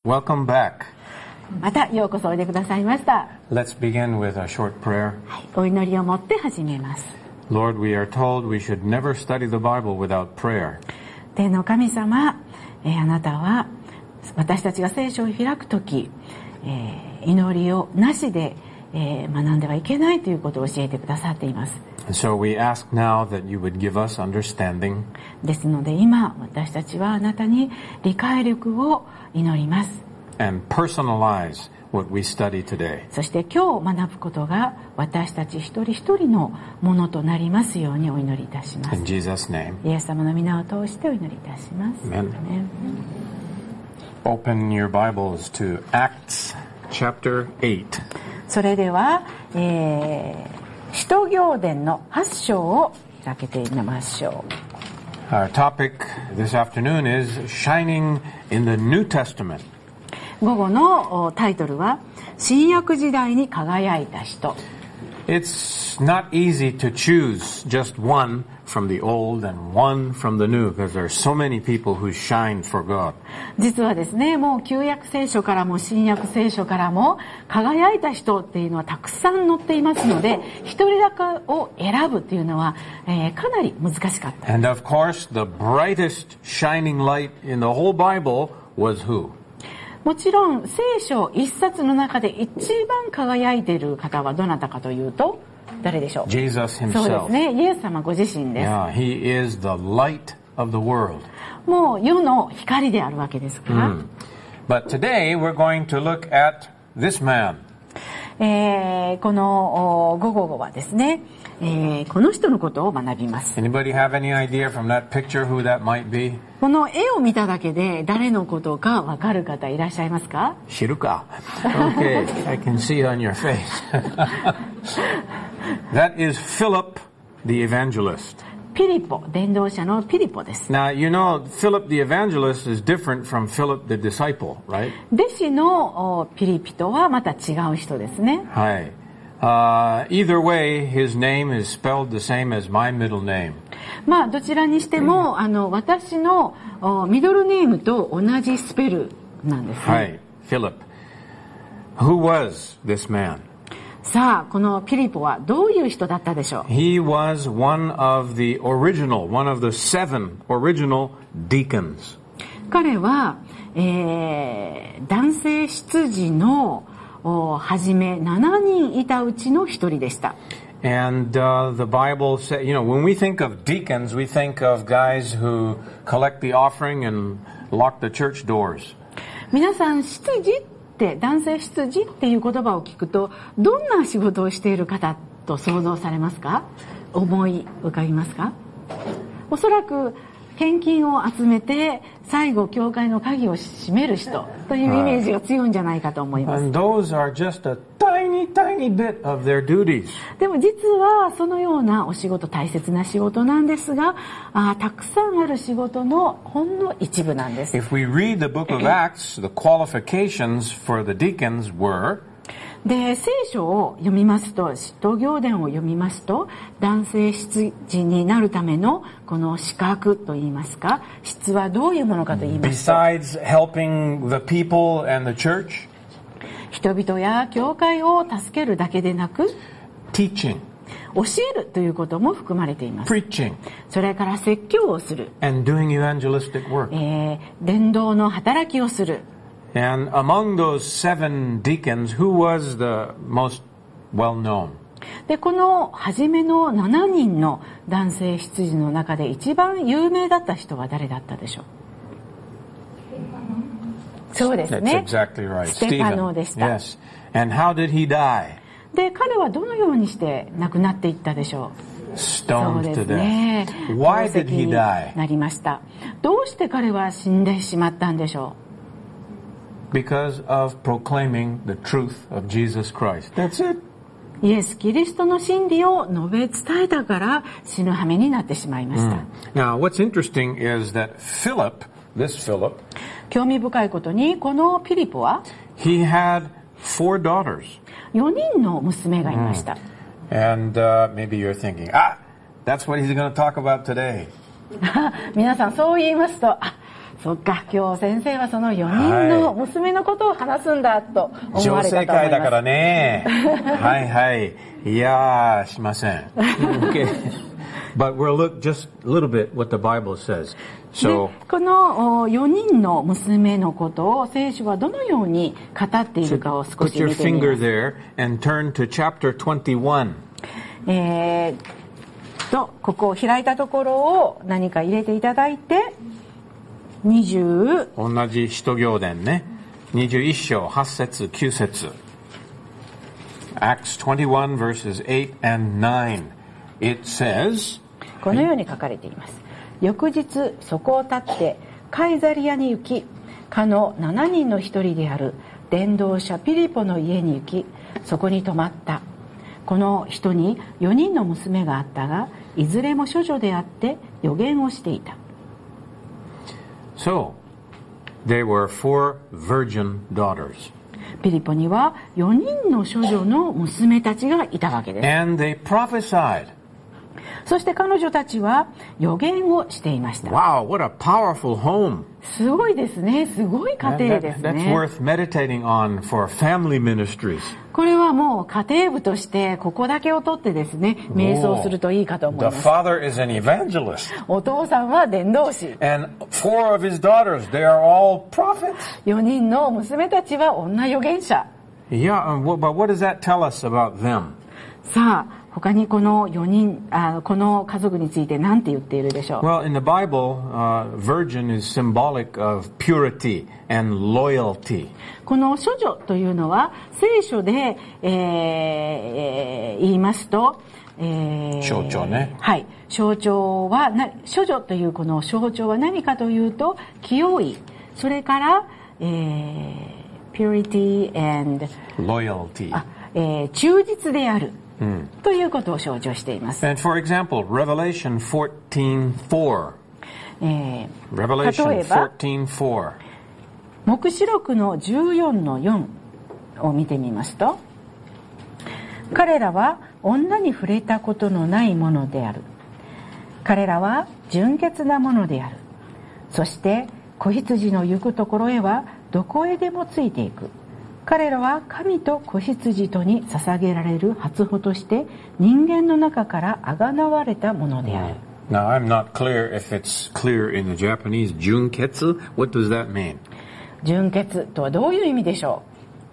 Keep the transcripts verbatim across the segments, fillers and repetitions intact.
Welcome back. またようこそおいでくださいました。 Let's begin with a short prayer. はい、お祈りをもって始めます。 Lord, we are told we should never study the Bible without prayer. 天の神様、えー、あなたは私たちが聖書を開くとき、えー、祈りをなしで、えー、学んではいけないということを教えてくださっています。 So we ask now that you would give us understanding. ですので今私たちはあなたに理解力を祈ります。 And personalize what we study today. そして今日学ぶことが私たち一人一人のものとなりますようにお祈りいたします。 In Jesus' name. イエス様の皆を通してお祈りいたします。 Amen. Amen. Open your Bibles to Acts chapter eight. それでは、えー使徒行伝のはち章を開けてみましょう。 Our topic this afternoon is Shining in the New Testament. 午後のタイトルは新約時代に輝いた人。 It's not easy to choose just one from the old and one from the new because there are so many people who shine for God. 実はですね、もう旧約聖書からも新約聖書からも輝いた人っていうのはたくさん載っていますので、一人だけを選ぶっていうのは、えー、かなり難しかった。 And of course, the brightest shining light in the whole Bible was who? もちろん聖書一冊の中で一番輝いている方はどなたかというと誰でしょう？ Jesus himself. そうですね、イエス様ご自身です。 Yeah, he is the light of the world. もう世の光であるわけですから。 Mm. But today we're going to look at this man. えー、この午後はですね、えー、この人のことを学びます。 Anybody have any idea from that picture who that might be? この絵を見ただけで誰のことかわかる方いらっしゃいますか？ 知るか? Okay, I can see it on your face. That is Philip the evangelist. ピリポ、伝道者のピリポです。 Now, you know, Philip the evangelist is different from Philip the disciple, right? 弟子のピリピとはまた違う人ですね。 はい。Uh, either way, his name is spelled the same as my middle name. まあどちらにしてもあの私のミドルネームと同じスペルなんですね。 はい、Philip. Who was this man? さあこのピリポはどういう人だったでしょう？ He was one of the original, one of the seven original deacons. 彼は、えー、男性執事のはじめななにんいたうちの一人でした。 And uh, the Bible says, you know, when we think of deacons, we think of guys who collect the offering and lock the church doors. 皆さん、執事って男性執事っていう言葉を聞くとどんな仕事をしている方と想像されますか？思い浮かびますか？おそらく献金を集めて最後教会の鍵を閉める人というイメージが強いんじゃないかと思います。 And those are just a tiny, tiny bit of their duties. でも実はそのようなお仕事、大切な仕事なんですが、あたくさんある仕事のほんの一部なんです。 If we read the book of Acts, the qualifications for the deacons were, で聖書を読みますと、使徒行伝を読みますと、男性執事になるためのこの資格といいますか、質はどういうものかと言いますと、 besides helping the people and the church, 人々や教会を助けるだけでなく、 teaching, 教えるということも含まれています。 preaching, それから説教をする、 and doing evangelistic work. えー、伝道の働きをする。 And among those seven deacons, who was the most well known? でこの初めのななにんの男性執事の中で一番有名だった人は誰だったでしょう？そうですね。 That's exactly right. ステパノでした。 Yes. And how did he die? で彼はどのようにして亡くなっていったでしょう？ Stoned そうで to すね。 death. Why 宝 did 石 he に die? なりました。どうして彼は死んでしまったんでしょう ？Because of proclaiming the truth of Jesus Christ. That's it. イエス・キリストの真理を述べ伝えたから死ぬ羽目になってしまいました。 Mm. Now, what's interesting is that Philip, this Philip, 興味深いことにこのピリポは he had four daughters. よにんの娘がいました。 Mm. And uh, maybe you're thinking, ah, that's what he's going to talk about today. 皆さんそう言いますと、あ、 そっか、今日先生はそのよにんの娘のことを話すんだと思われたと思います。 女性会だからね。はいはい。いやー、しません。Okay. But we'll look just a little bit what the Bible says. So, このよにんの娘のことを聖書はどのように語っているかを少し put your 見てみます。 finger there and turn to chapter twenty-one. えー、と、ここを開いたところを何か入れていただいて、にじゅう同じ使徒行伝ね。にじゅういっ章はち節きゅう節。Acts twenty-one verses eight and nine. It says, このように書かれています。翌日そこを立ってカイザリアに行き、かのななにんの一人である伝道者ピリポの家に行き、そこに泊まった。この人によにんの娘があったが、いずれも処女であって預言をしていた。 So, there were four virgin daughters. ピリポにはよにんの処女の娘たちがいたわけです。 And they prophesied. そして彼女たちは予言をしていました。 Wow, what a powerful home. すごいですね。すごい家庭ですね。 That, that, that's worth meditating on for family ministries. これはもう家庭部としてここだけを取ってですね、瞑想するといいかと思います。 The father is an evangelist. お父さんは伝道師。 And four of his daughters, they are all prophets. よにんの娘たちは女預言者。 Yeah, but what does that tell us about them? さあ、他にこのよにん、あ、この家族について何て言っているでしょう。 Well, in the Bible, uh, virgin is symbolic of purity and loyalty. この処女というのは聖書で、えー、言いますと、えー、 象徴ね。 はい。象徴はな、処女というこの象徴は何かというと、清い、それから、えー、purity and loyalty. あ、えー、忠実である。 Hmm. ということを象徴しています。 And for example, Revelation fourteen four. えー、 Revelation 例えば fourteen four. 黙示録のじゅうよんのよんを見てみますと、彼らは女に触れたことのないものである。彼らは純潔なものである。そして子羊の行くところへはどこへでもついていく。彼らは神と子羊とに捧げられる初歩として人間の中からあがなわれたものである。 Now, I'm not clear if it's clear in the Japanese. Junketsu? What does that mean? 純潔とはどういう意味でしょ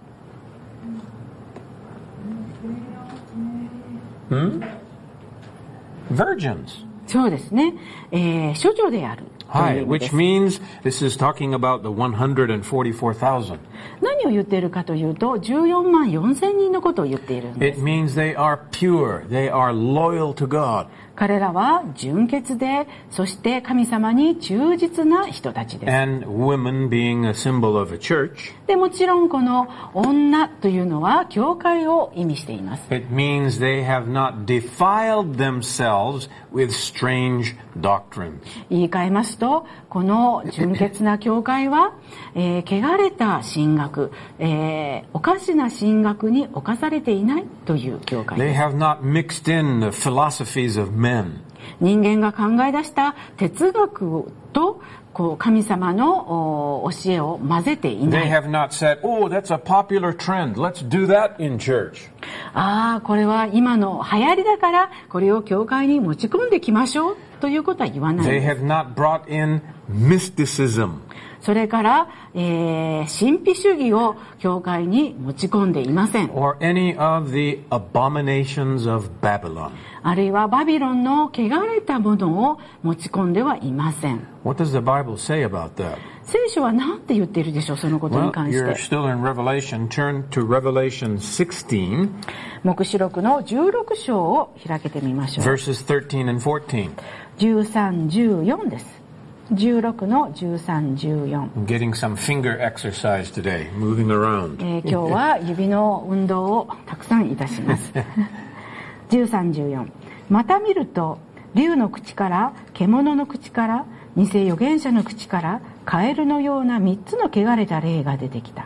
う？ Hmm? Virgins. そうですね。えー、処女である。 Hi, which means this is talking about the one hundred forty-four thousand. 何を言っているかというと、じゅうよんまんよんせんにんのことを言っているんです。 It means they are pure, they are loyal to God. 彼らは純潔で、そして神様に忠実な人たちです。 And women being a symbol of a church. で、もちろんこの女というのは教会を意味しています。 It means they have not defiled themselves with strange doctrines. 言い換えますと、この純潔な教会は、えー、汚れた神学、えー、おかしな神学に侵されていないという教会です。 They have not mixed in the philosophies of men. 人間が考え出した哲学とこう神様の教えを混ぜていない。 They have not said, "Oh, that's a popular trend. Let's do that in church." ああ、これは今の流行りだからこれを教会に持ち込んできましょうということは言わないです。 They have not brought in mysticism. それから、えー、神秘主義を教会に持ち込んでいません。 Or any of the abominations of Babylon. あるいはバビロンの汚れたものを持ち込んではいません。 What does the Bible say about that? 聖書は何て言っているでしょう、そのことに Well, 関し you're て。 still in Revelation. Turn to Revelation sixteen, 黙示録のじゅうろく章を開けてみましょう。 verses thirteen and fourteen. じゅうさん、じゅうよんです。じゅうろくのじゅうさん、じゅうよん。 I'm getting some finger exercise today, moving around. えー、今日は指の運動をたくさんいたします。じゅうさん、じゅうよん。また見ると、竜の口から、獣の口から、偽預言者の口から、カエルのような三つの汚れた霊が出てきた。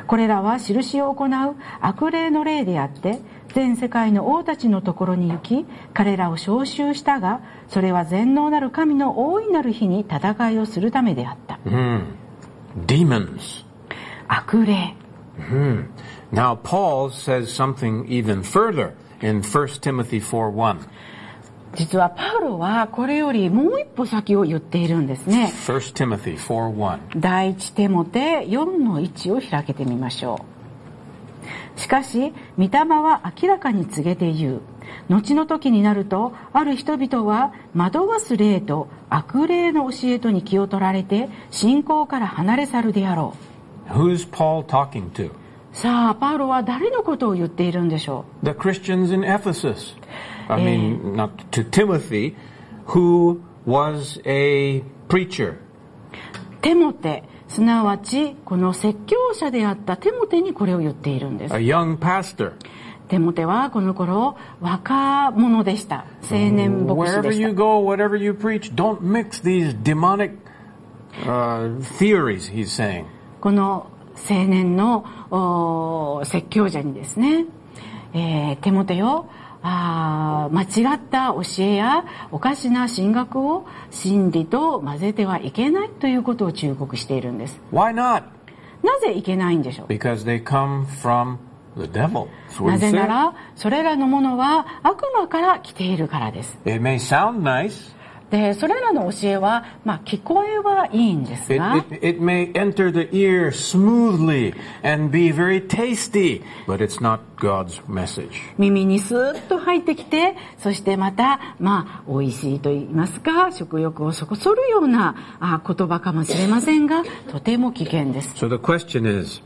これらは印を行う悪霊の霊であって、全世界の王たちのところに行き、彼らを召集したが、それは全能なる神の大いなる日に戦いをするためであった。 Mm. Demons. 悪霊。 Mm. Now Paul says something even further in First Timothy four one. 実はパウロはこれよりもう一歩先を言っているんですね。 First Timothy four one. 第一テモテよんのいちを開けてみましょう。しかし、御霊は明らかに告げて言う。後の時になると、ある人々は惑わす霊と悪霊の教えとに気を取られて、信仰から離れ去るであろう。Who's Paul talking to? さあ、パウロは誰のことを言っているんでしょう。The Christians in Ephesus. I mean, not to Timothy, who was a preacher. テモテ、すなわちこの説教者であったテモテにこれを言っているんです。 A young pastor. テモテはこの頃若者でした。青年牧師でした。 Wherever you go, whatever you preach, don't mix these demonic uh, theories, he's saying. この青年の説教者にですね、えー、テモテよ、あ間違った教えやおかしな神学を真理と混ぜてはいけないということを忠告しているんです。 Why not? なぜいけないんでしょう。 Because they come from the devil. なぜならそれらのものは悪魔から来ているからです。 It may sound nice. でそれらの教えは、まあ、聞こえはいいんですが、 it, it, it may enter the ear smoothly and be very tasty, but it's not God's message. 耳にスーッと入ってきて、そしてまた、まあ、美味しいと言いますか、食欲をそこそるようなあ言葉かもしれませんが、とても危険です。 So the question is,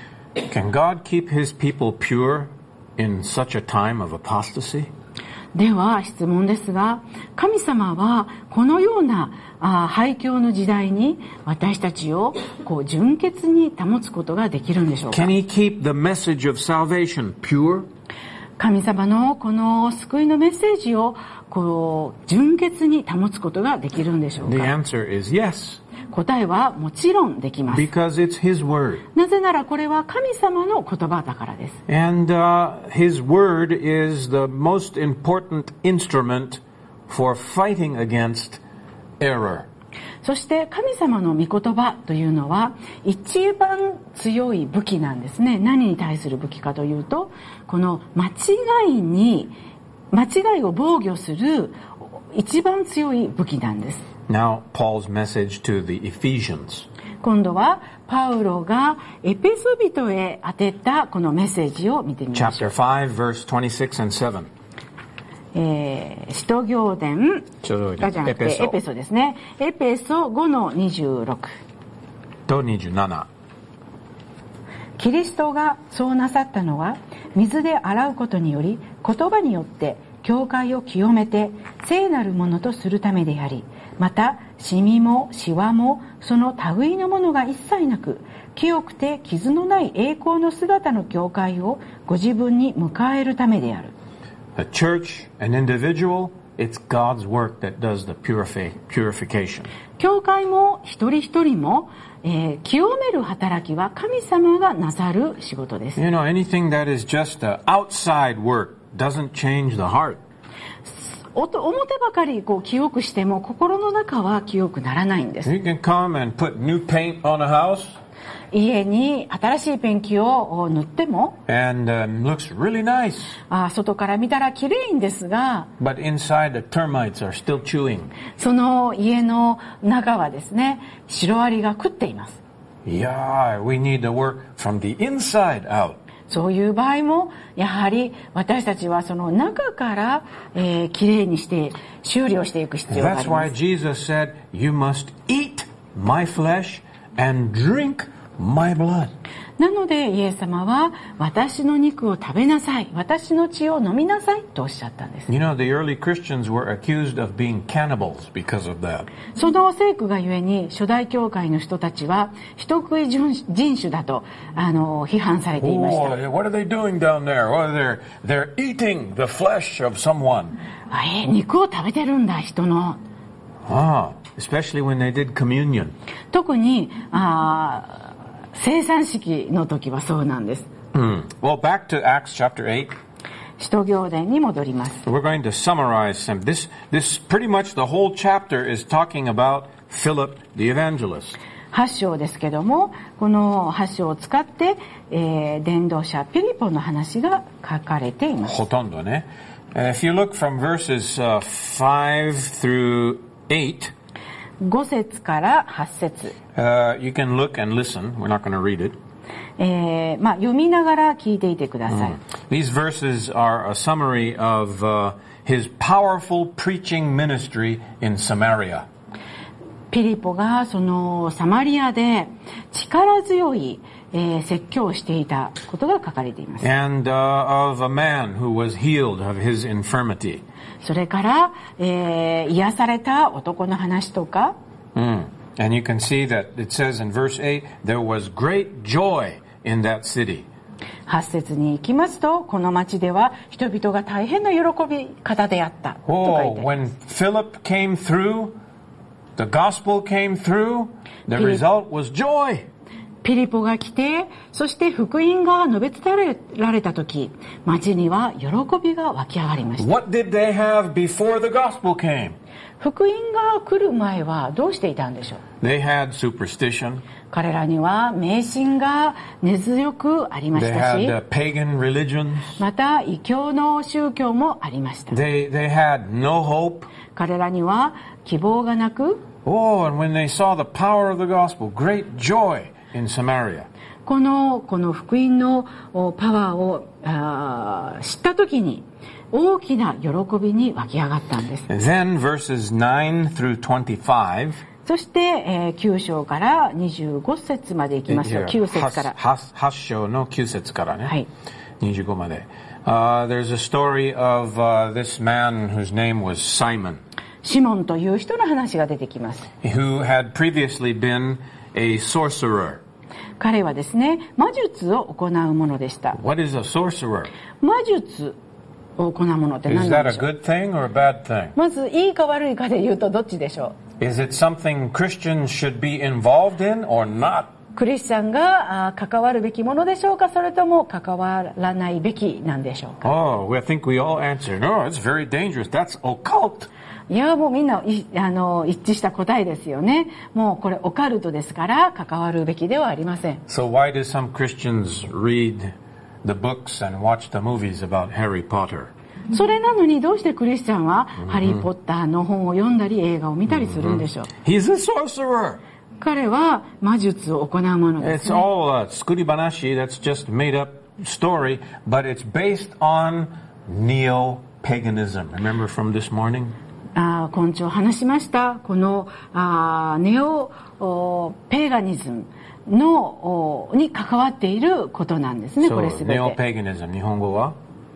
can God keep his people pure in such a time of apostasy? では質問ですが、神様はこのようなあ廃墟の時代に私たちをこう純潔に保つことができるんでしょうか。 Can he keep the message of salvation pure? 神様のこの救いのメッセージをこう純潔に保つことができるんでしょうか。 The answer is yes. 答えはもちろんできます。 Because it's his word. なぜならこれは神様の言葉だからです。 And uh, his word is the most important instrument for fighting against error. そして神様の御言葉というのは一番強い武器なんですね。何に対する武器かというと、この間違いに間違いを防御する一番強い武器なんです。 Now, Paul's message to the Ephesians. 今度はパウロがエペソビトへ当てたこのメッセージを見てみましょう。 Chapter five, verse twenty-six and seven. えー、使徒行伝がじゃなくてエペソですね。エペソごのにじゅうろくとにじゅうなな。 キリストがそうなさったのは、水で洗うことにより言葉によって教会を清めて聖なるものとするためであり、またシミもシワもその類のものが一切なく、清くて傷のない栄光の姿の教会をご自分に迎えるためである。 A church, an individual, it's God's work that does the purifi- purification. 教会も一人一人も、えー、清める働きは神様がなさる仕事です。 You know, anything that is just a outside work doesn't change the heart. 表ばかりこう清くしても心の中は清くならないんです。 You can come and put new paint on a house. 家に新しいペンキを塗っても And um, looks really nice. あ外から見たら綺麗んですが、 But inside the termites are still chewing. その家の中はですね、シロアリが食っています。 Yeah, we need to work from the inside out. そういう場合もやはり私たちはその中から、えー、綺麗にして修理をしていく必要があ That's りま why す。 Jesus said, "You must eat my flesh and drink my blood." なのでイエス様は私の肉を食べなさい、私の血を飲みなさいとおっしゃったんです。 You know, the early Christians were accused of being cannibals because of that. その聖句がゆえに初代教会の人たちは人食い人種だとあの批判されていました。 Oh, what are they doing down there? Oh, they're they're eating the flesh of someone. あえ肉を食べてるんだ人の。 Ah, especially when they did communion. 特にあ生産式の時はそうなんです。 Mm. Well, back to Acts chapter eight. 使徒行伝に戻ります。 We're going to summarize some. This, this pretty much the whole chapter is talking about Philip the evangelist. はち章ですけども、このはち章を使って、えー、伝道者ピリポの話が書かれています。 ほとんどね。Uh, if you look from verses uh, five through eight, ご節からはち節、 uh, you can look and listen. We're not going to read it. えーまあ、読みながら聞いていてください。 Mm. These verses are a summary of uh, his powerful preaching ministry in Samaria. ピリポがそのサマリアで力強い、えー、説教をしていたことが書かれています。 And uh, of a man who was healed of his infirmity. それから、えー、癒された男の話とか。 Mm. And you can see that it says in verse eight, there was great joy in that city. はち節に行きますと、この町では人々が大変な喜び方であったと書いてあります。 Oh, when Philip came through, the gospel came through, the result was joy. ピリポが来て、そして福音が述べ伝えられた時、町には喜びが湧き上がりました。 What did they have before the gospel came? 福音が来る前はどうしていたんでしょう。 They had superstition. 彼らには迷信が根強くありましたし、 They had, uh, pagan religions. また異教の宗教もありました。 They, they had no hope. 彼らには希望がなく、 Oh, and when they saw the power of the gospel, great joy in Samaria. このこの福音のパワーをあー知った時に大きな喜びに湧き上がったんです。 Then verses nine through twenty-five. そして、えー、きゅう章からにじゅうご節までいきますと、きゅう節からはち章のきゅう節からね、 はい、 にじゅうごまで。Uh, there's a story of uh, this man whose name was Simon. シモンという人の話が出てきます。 Who had previously been a sorcerer. 彼はですね、魔術を行うものでした。 What is a sorcerer? 魔術を行うものって何 Is なん that で a しょう。 good thing or a bad thing? まずいいか悪いかで言うとどっちでしょう。 Is it something Christians should be involved in or not? クリスチャンが関わるべきものでしょうか、それとも関わらないべきなんでしょうか。 Oh, I think we all answer, no, it's very dangerous. That's occult. いやもうみんないあの一致した答えですよね。もうこれオカルトですから関わるべきではありません。 So why do some Christians read the books and watch the movies about Harry Potter? それなのにどうしてクリスチャンはハリー・ポッターの本を読んだり映画を見たりするんでしょう。 He's a sorcerer. 彼は魔術を行うものです、ね。 It's all a tsukuribanashi, that's just made up story, but it's based on neo-paganism. Remember from this morning? あ今朝話しましたこのあネオペガニズムのに関わっていることなんですね。 So, これすべて。 neo-paganism 日本語は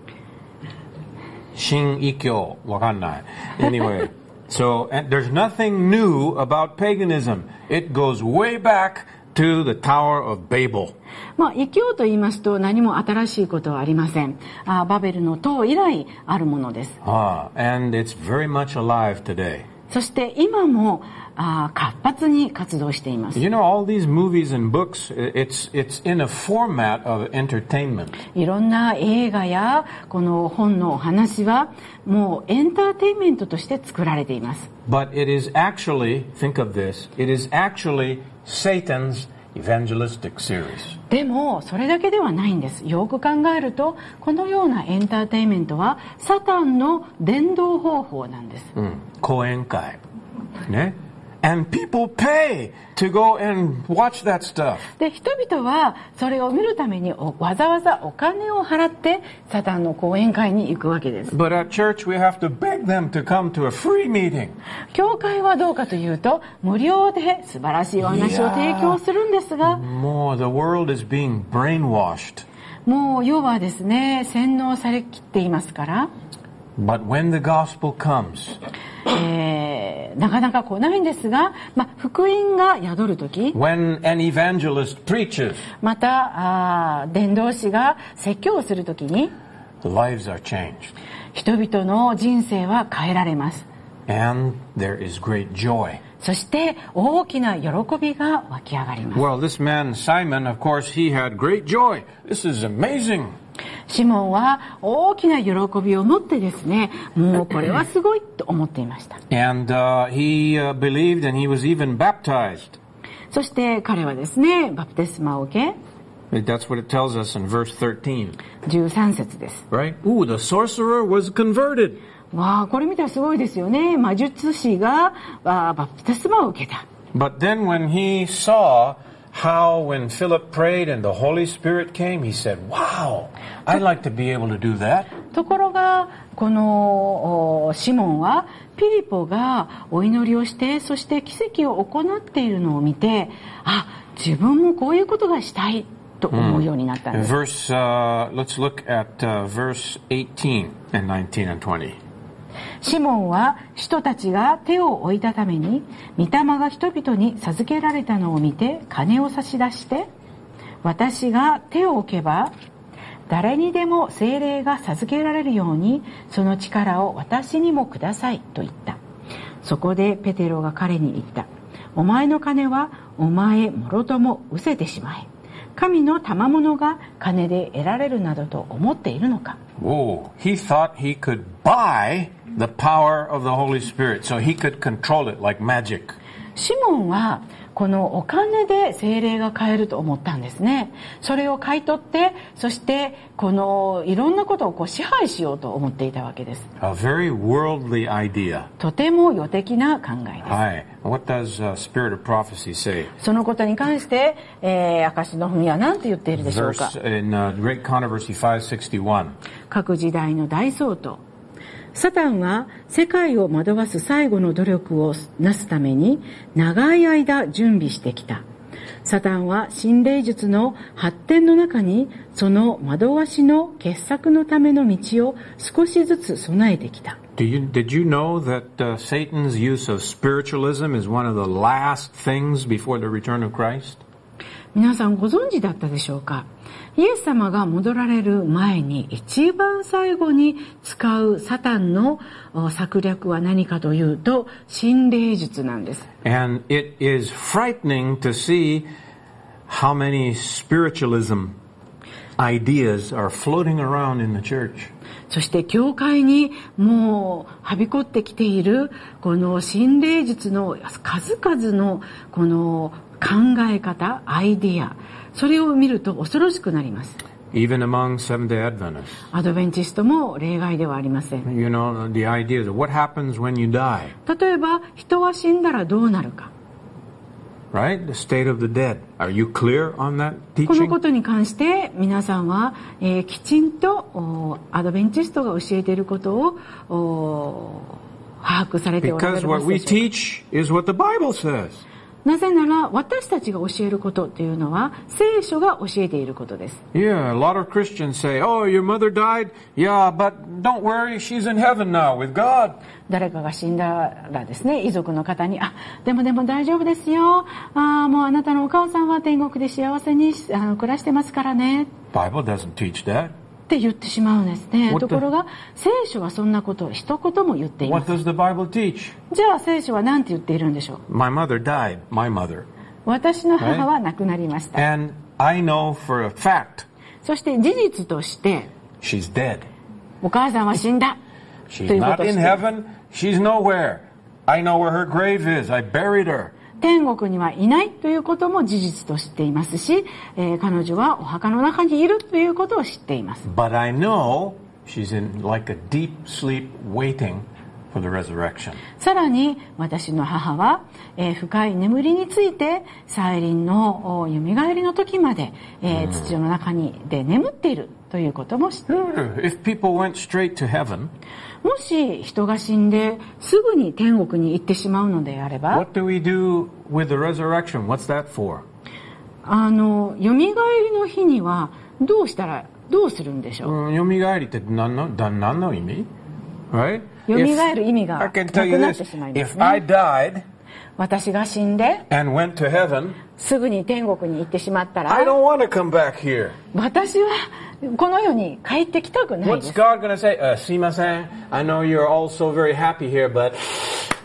新異教わかんない。Anyway, so and there's nothing new about paganism. It goes way back to the Tower of Babel. まあ異教と言いますと何も新しいことはありません。あバベルの塔以来あるものです。 Ah, and it's very much alive today. そして今もあ活発に活動しています。 You know, all these movies and books, it's it's in a format of entertainment. いろんな映画やこの本のお話はもうエンターテインメントとして作られています。 But it is actually, think of this, it is actually Satan's evangelistic series. でもそれだけではないんです。よく考えるとこのようなエンターテインメントはサタンの伝道方法なんです。 うん、講演会ね。And people pay to go and watch that stuff. で人々はそれを見るためにわざわざお金を払ってサタンの講演会に行くわけです。 But at church we have to beg them to come to a free meeting. 教会はどうかというと無料で素晴らしいお話を提供するんですが、 もう the world is being brainwashed. もう世はですね洗脳されきっていますから。 But when the gospel comes, えー、なかなか来ないんですが、まあ、福音が宿るとき、 when an evangelist preaches, またあ伝道師が説教をするときに the lives are changed. 人々の人生は変えられます。 And there is great joy. そして大きな喜びが湧き上がります。 Well, this man, Simon, of course, he had great joy. This is amazing. シモンは大きな喜びを持ってですね、もうこれはすごいと思っていました。 And uh, he uh, believed and he was even baptized. そして彼はですね、バプテスマを受け、 That's what it tells us in verse thirteen. じゅうさん節です。 Right? Ooh, the sorcerer was converted. わあ、これ見たらすごいですよね。魔術師がバプテスマを受けた。 But then when he saw how when Philip prayed and the Holy Spirit came, he said, wow, I'd like to be able to do that. ところが、このシモンはピリポがお祈りをして、そして奇跡を行っているのを見て、あ、自分もこういうことがしたいと思うようになったんです。 Verse, uh, let's look at uh, verse eighteen and nineteen and twenty. シモンは使徒たちが手を置いたために、御霊が人々に授けられたのを見て金を差し出して、私が手を置けば誰にでも聖霊が授けられるようにその力を私にもくださいと言った。そこでペテロが彼に言った。お前の金はお前もろとも失せてしまえ。神の賜物が金で得られるなどと思っているのか。 Whoa, he thought he could buy the power of the Holy Spirit, so he could control it like magic. シモンはこのお金で聖霊が買えると思ったんですね。それを買い取って、そしてこのいろんなことをこう支配しようと思っていたわけです。 A very worldly idea. とても予的な考えです。 はい。What does uh, Spirit of Prophecy say? そのことに関して、えー、証の文は何て言っているでしょうか。 Verse in uh, Great Controversy five sixty-one. 各時代の大総統。サタンは世界を惑わす最後の努力をなすために長い間準備してきた。サタンは心霊術の発展の中にその惑わしの傑作のための道を少しずつ備えてきた。 Do you, did you know that uh, Satan's use of spiritualism is one of the last things before the return of Christ? 皆さんご存知だったでしょうか。イエス様が戻られる前に一番最後に使うサタンの策略は何かというと心霊術なんです。 And it is frightening to see how many spiritualism ideas are floating around in the church. そして教会にもうはびこってきているこの心霊術の数々のこの考え方、アイディア、それを見ると恐ろしくなります。 Even among Seventh-day Adventists. アドベンチストも例外ではありません。 You know, the idea is what happens when you die. 例えば、人は死んだらどうなるか。 Right? The state of the dead. Are you clear on that この teaching? ことに関して皆さんは、えー、きちんとアドベンチストが教えていることを把握されておられ Because ます what we でしょうか。 teach is what the Bible says. なぜなら私たちが教えることというのは聖書が教えていることです。 Yeah, a lot of Christians say, oh, your mother died? Yeah, but don't worry, she's in heaven now with God. 誰かが死んだらですね、遺族の方に、あ、でもでも大丈夫ですよ。あ、もうあなたのお母さんは天国で幸せにあの暮らしてますからね。 Bible doesn't teach that. って言ってしまうんですね。 What the- ところが聖書はそんなことを一言も言っていま What す。 does the Bible teach? じゃあ聖書は何て言っているんでしょう。 My mother died, my mother. 私の母は亡くなりました。 And I know for a fact そして事実として she's dead. お母さんは死んだ She's というこ not とを知 in っています。 heaven. She's nowhere. I know where her grave is. I buried her. 天国にはいないということも事実と知っていますし、えー、彼女はお墓の中にいるということを知っています。 But I know she's in like a deep sleep waiting for the resurrection. さらに私の母は、えー、深い眠りについて再臨のよみがえりの時まで、えー、土の中にで眠っているということも知っています。 If people went straight to heaven, もし人が死んですぐに天国に行ってしまうのであれば、 what do we do with the resurrection? What's that for? あのよみがえりの日にはどうしたらどうするんでしょう。 よみがえりって何の、何の意味? Right? よみがえる意味が I な can く tell you なっ this. てしまいます If I ね。 died 私が死んで and went to heaven, すぐに天国に行ってしまった I ら、 don't want to come back here. 私はこの世に帰ってきたくないで What's す。 God going to say? Uh, すいません. I know you're all so very happy here, but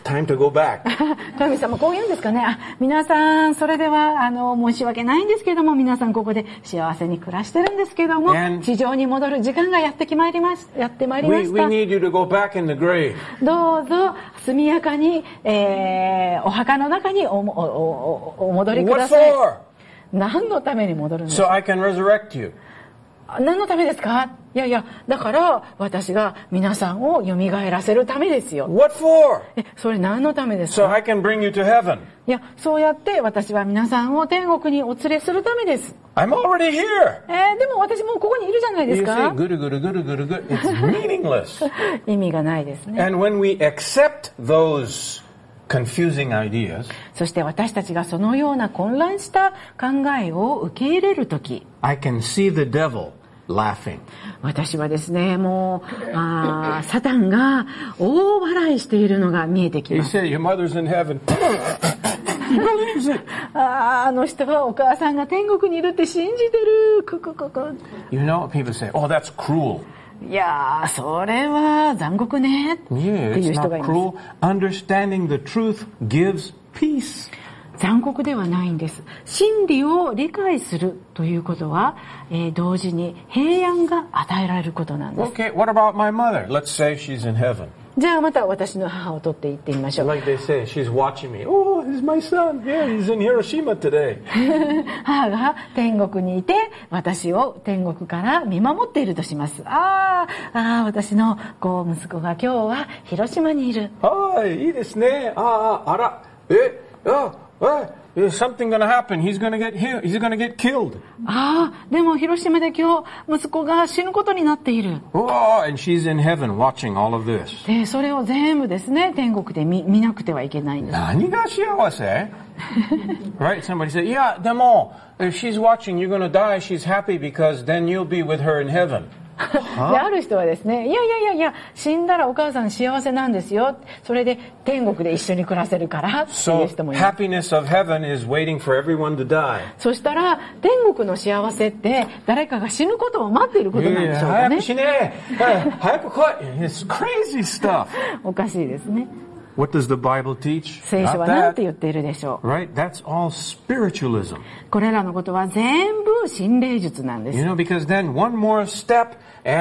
time to go back. 神様こう言うんですかね。あ、皆さん、それでは、あの、申し訳ないんですけども、皆さんここで幸せに暮らしてるんですけども、 And 地上に戻る時間がやってきまいりまし、やってまいりま We, し we た。 need you to go back in the grave. どうぞ、速やかに、えー、お墓の中にお、お、お、お戻りく What ださい。 for? 何のために戻るんです So か？ I can resurrect you. 何のためですか？いやいや、だから私が皆さんを蘇らせるためですよ。 What for? え、それ何のためです So か？ I can bring you to heaven. いや、そうやって私は皆さんを天国にお連れするためです。 I'm already here. えー、でも私もうここにいるじゃないです You か。 say, guru, guru, guru, guru, guru. It's meaningless. 意味がないですね。 And when we accept those confusing ideas, そして私たちがそのような混乱した考えを受け入れるとき、 I can see the devil laughing. 私はですね、もう、あー、サタンが大笑いしているのが見えてき You ます。 say, your mother's in heaven. He believes it. あー、あの人はお母さんが天国にいるって信じてる。くくくく。 You know, people say, oh, that's cruel. いやー、それは残酷ね。って Yeah, いう it's 人が not います。 cruel. Understanding the truth gives peace. 残酷ではないんです。真理を理解するということは、えー、同時に平安が与えられることなんです。 Okay, what about my mother? Let's say she's in heaven. じゃあまた私の母を取っていってみましょう。 Like they say, she's watching me. Oh, he's my son. Yeah, he's in Hiroshima today. 母が天国にいて、私を天国から見守っているとします。あー、あー、私のこう息子が今日は広島にいる。 はい、いいですね。ああ、あら、え、あ、あ、There's something going to happen. He's going to get he's going to get killed. ああ、でも広島で今日息子が死ぬことになっている。 Oh, and she's in heaven watching all of this. で、それを全部ですね、天国で 見, 見なくてはいけないんです。 何が幸せ? Right? Somebody said, yeah, でも if she's watching, you're going to die. She's happy because then you'll be with her in heaven. で、ある人はですね、いやいやいやいや、死んだらお母さん幸せなんですよ。それで天国で一緒に暮らせるからっていう So 人もいます。 happiness of heaven is waiting for everyone to die. そしたら天国の幸せって誰かが死ぬことを待っていることなんでしょうかね。 早く死ね。早く来い。It's crazy stuff. おかしいですね。 What does the Bible teach? 聖書 Not は何 that. て言っているでしょう。 Right? That's all spiritualism. これらのことは全部心霊術なんです。 You know, because then one more step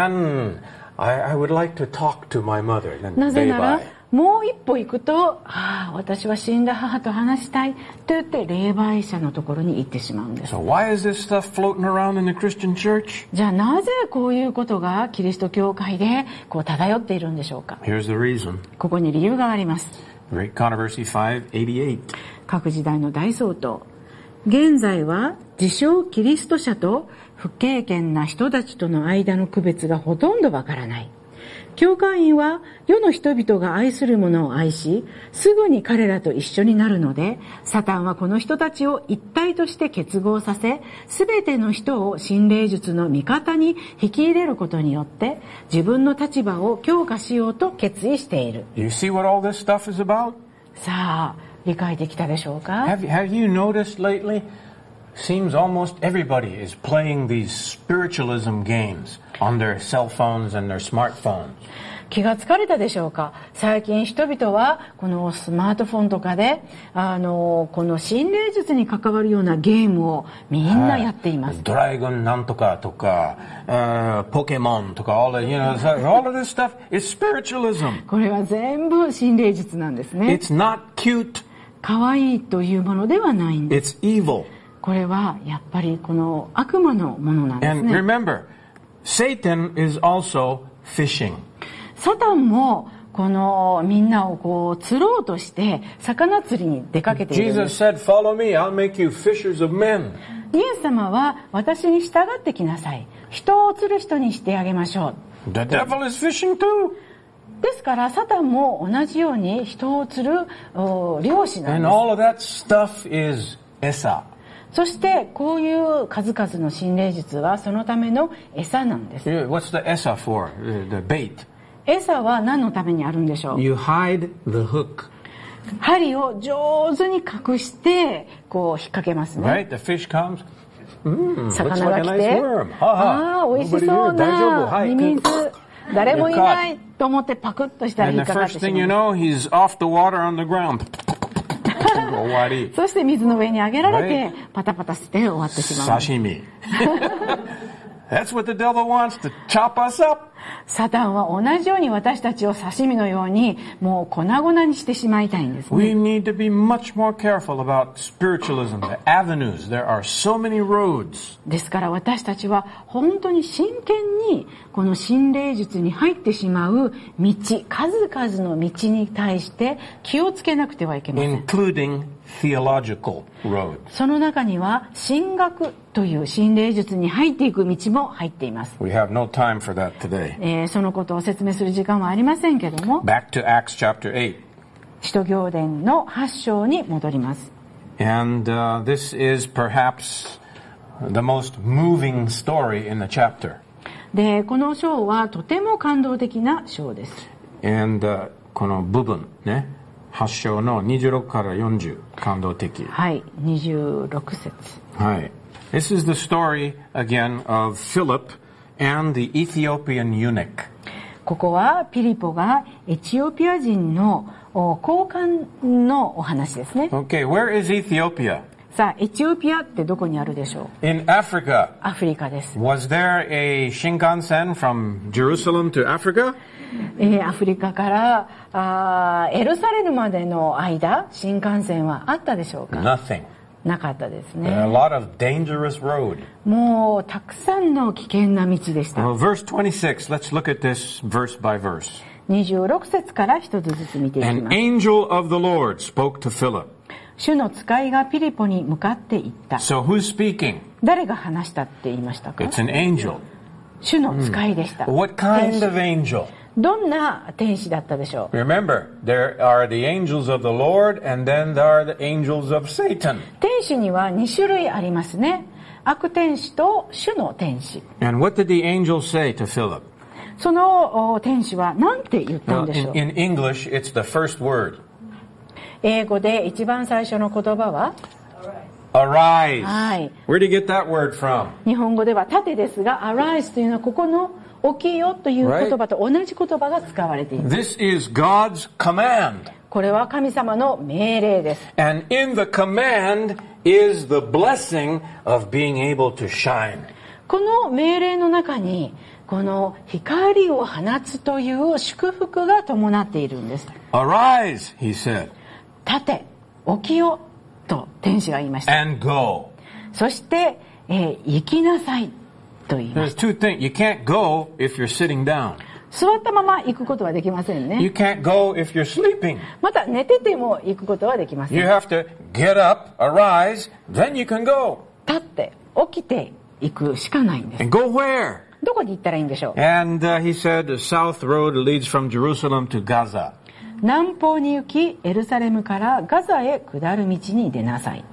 and I, I would like to talk to my mother. Then なぜなら bye-bye. もう一歩行くと、ああ、私は死んだ母と話したいと言って霊媒者のところに行ってしまうんです。 So why is this stuff floating around in the Christian church? じゃあなぜこういうことがキリスト教会でこう漂っているんでしょうか。 Here's the reason. ここに理由があります。 Great Controversy five eighty-eight. 各時代の大総統。現在は自称キリスト者と不経験な人たちとの間の区別がほとんどわからない。教会員は世の人々が愛するものを愛し、すぐに彼らと一緒になるので、サタンはこの人たちを一体として結合させ、すべての人を心霊術の味方に引き入れることによって、自分の立場を強化しようと決意している。 Do you see what all this stuff is about? さあ、理解できたでしょうか？ Have, have you noticed lately? Seems almost everybody is playing these spiritualism games on their cell phones and their smartphones. 気がつかれたでしょうか？最近人々はこのスマートフォンとかであのこの心霊術に関わるようなゲームをみんなやっています。 ドラゴンなんとかとか、uh, ポケモンとか all, you know, all of this stuff is spiritualism. これは全部心霊術なんですね。 It's not cute. 可愛いというものではないんです。 It's evil. これはやっぱりこの悪魔のものなんです And ね。 remember, Satan is also fishing. サタンもこのみんなをこう釣ろうとして魚釣りに出かけているんです。 Jesus said, follow me, I'll make you fishers of men. イエス様は私に従ってきなさい。人を釣る人にしてあげましょう。 The devil is fishing too. ですからサタンも同じように人を釣る漁師なん And です。 all of that stuff is esa. そしてこういう数々の心霊術はそのための餌なんです。 What's the esa for? The, the bait. 餌は何のためにあるんでしょう？ You hide the hook. 針を上手に隠してこう引っ掛けますね。 Right? The fish comes. Mm, looks 魚が like a 来 nice て、 worm. ああ、美味しそうなミミズ、誰もいない。 と思ってパクッとしたら And 引っ the かかって first し thing you まう。 know, he's off the water on the ground. 終わり。 そして水の上に上げられて Right. パタパタして終わってしまう。 刺身。That's what the devil wants, to chop us up. サタンは同じように私たちを刺身のようにもう粉々にしてしまいたいんですね。 We need to be much more careful about spiritualism, the avenues. There are so many roads. ですから私たちは本当に真剣にこの心霊術に入ってしまう道、数々の道に対して気をつけなくてはいけません。 including theological roads. その中には神学という心霊術に入っていく道も入っています。 We have no time for that today. えー、そのことを説明する時間はありませんけども、 Back to Acts chapter eight. 使徒行伝のはち章に戻ります。 And uh, this is perhaps the most moving story in the chapter. で、この章はとても感動的な章です。 And uh, この部分ね、はち章のにじゅうろくからよんじゅう、感動的。 はい、にじゅうろく節。 はい。This is the story again of Philip and the Ethiopian eunuch. ここはピリポがエチオピア人の高官のお話ですね。 Okay, where is Ethiopia? さあ、エチオピアってどこにあるでしょう？ In Africa. アフリカです。 Was there a Shinkansen from Jerusalem to Africa? えー、アフリカからあエルサレムまでの間、新幹線はあったでしょうか？ Nothing. なかったです A ね。 lot of dangerous road. もうたくさんの危険な道でした。 Well, verse twenty-six, let's look at this verse by verse. にじゅうろく節から一つずつ見ていき An ます。 angel of the Lord spoke to Philip. 主の使いがピリポに向かって言った。 So who's speaking? 誰が話したって言いましたか？ It's an angel. 主の使いでした。 What kind of angel? どんな天使だったでしょう？ Remember, there are the angels of the Lord and then there are the angels of Satan. 天使にはに種類ありますね。悪天使と主の天使。 And what did the angel say to Philip? そのお天使は何て言ったん Well, でしょう？ in, in English, it's the first word. 英語で一番最初の言葉は Arise. はい。 Where do you get that word from? 日本語では盾ですが arise というのはここの起きよという言葉と同じ言葉が使われています。 This is God's command. これは神様の命令です。 And in the command is the blessing of being able to shine. この命令の中にこの光を放つという祝福が伴っているんです。 Arise, he said, 立て、起きよと天使が言いました。 and go. そして、えー行きなさいと言いま There's した。 two things. You can't go if you're sitting down. 座ったまま行くことはできません You ね。 can't go if you're sleeping. また寝てても行くことはできませ You ん。 have to get up, arise, then you can go. 立って起きて行くしかないんです。 And go where? どこに行ったらいいんでしょう？ And uh, he said, the south road leads from Jerusalem to Gaza. 南方に行きエルサレムからガザへ下る道に出なさい。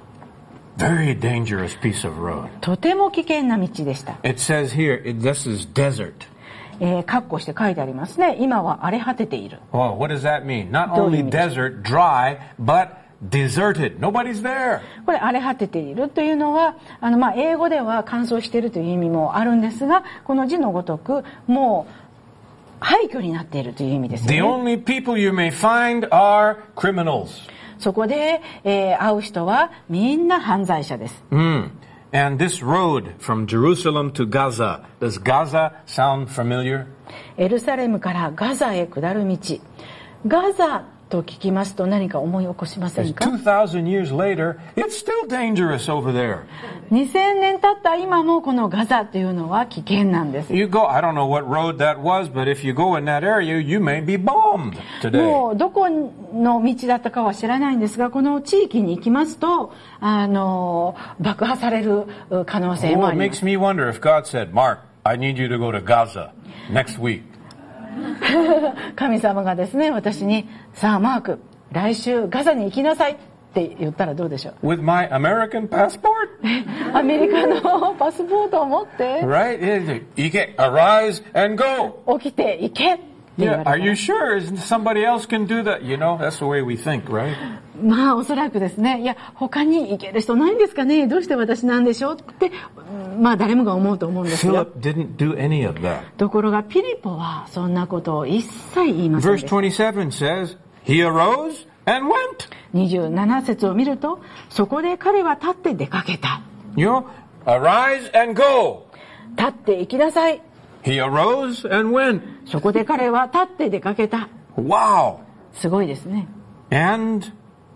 Very dangerous piece of road. とても危険な道でした。 It says here, it, this is desert. えー、括弧して書いてありますね。今は荒れ果てている。 Well, what does that mean? Not どういう only 意味ですか？ desert, dry, but deserted. Nobody's there. これ荒れ果てているというのはあの、まあ、英語では乾燥しているという意味もあるんですが、この字のごとくもう廃墟になっているという意味です The よね。 only people you may find are criminals. そこで、えー、会う人はみんな犯罪者です。 Mm. And this road from Jerusalem to Gaza, does Gaza sound familiar? エルサレムからガザへ下る道。ガザと聞きますと何か思い起こしません Because か？ two thousand years later, it's still dangerous over there. にせんねん経った今もこのガザというのは危険なんです。 You go, I don't know what road that was, but if you go in that area, you may be bombed today. もうどこの道だったかは知らないんですが、この地域に行きますとあの爆破される可能性も Oh, あ it ります。 makes me wonder if God said, Mark, I need you to go to Gaza next week. 神様がですね、私にさあマーク来週ガザに行きなさいって言ったらどうでしょう？ With my American passport? アメリカのパスポートを持って Right? You get, arise and go. 起きて行け言わ Yeah, れた are ら you sure? Somebody else can do that? You know, that's the way we think, right? まあおそらくですね、いや他に行ける人ないんですかね、どうして私なんでしょうって、まあ誰もが思うと思うんですが、 Philip didn't do any of that. ところがピリポはそんなことを一切言いませんで Verse した。 twenty-seven says, he arose and went. にじゅうなな節を見ると、そこで彼は立って出かけた。 You know, arise and go. 立って行きなさい。 He arose and went. そこで彼は立って出かけた。 Wow. すごいですね。 And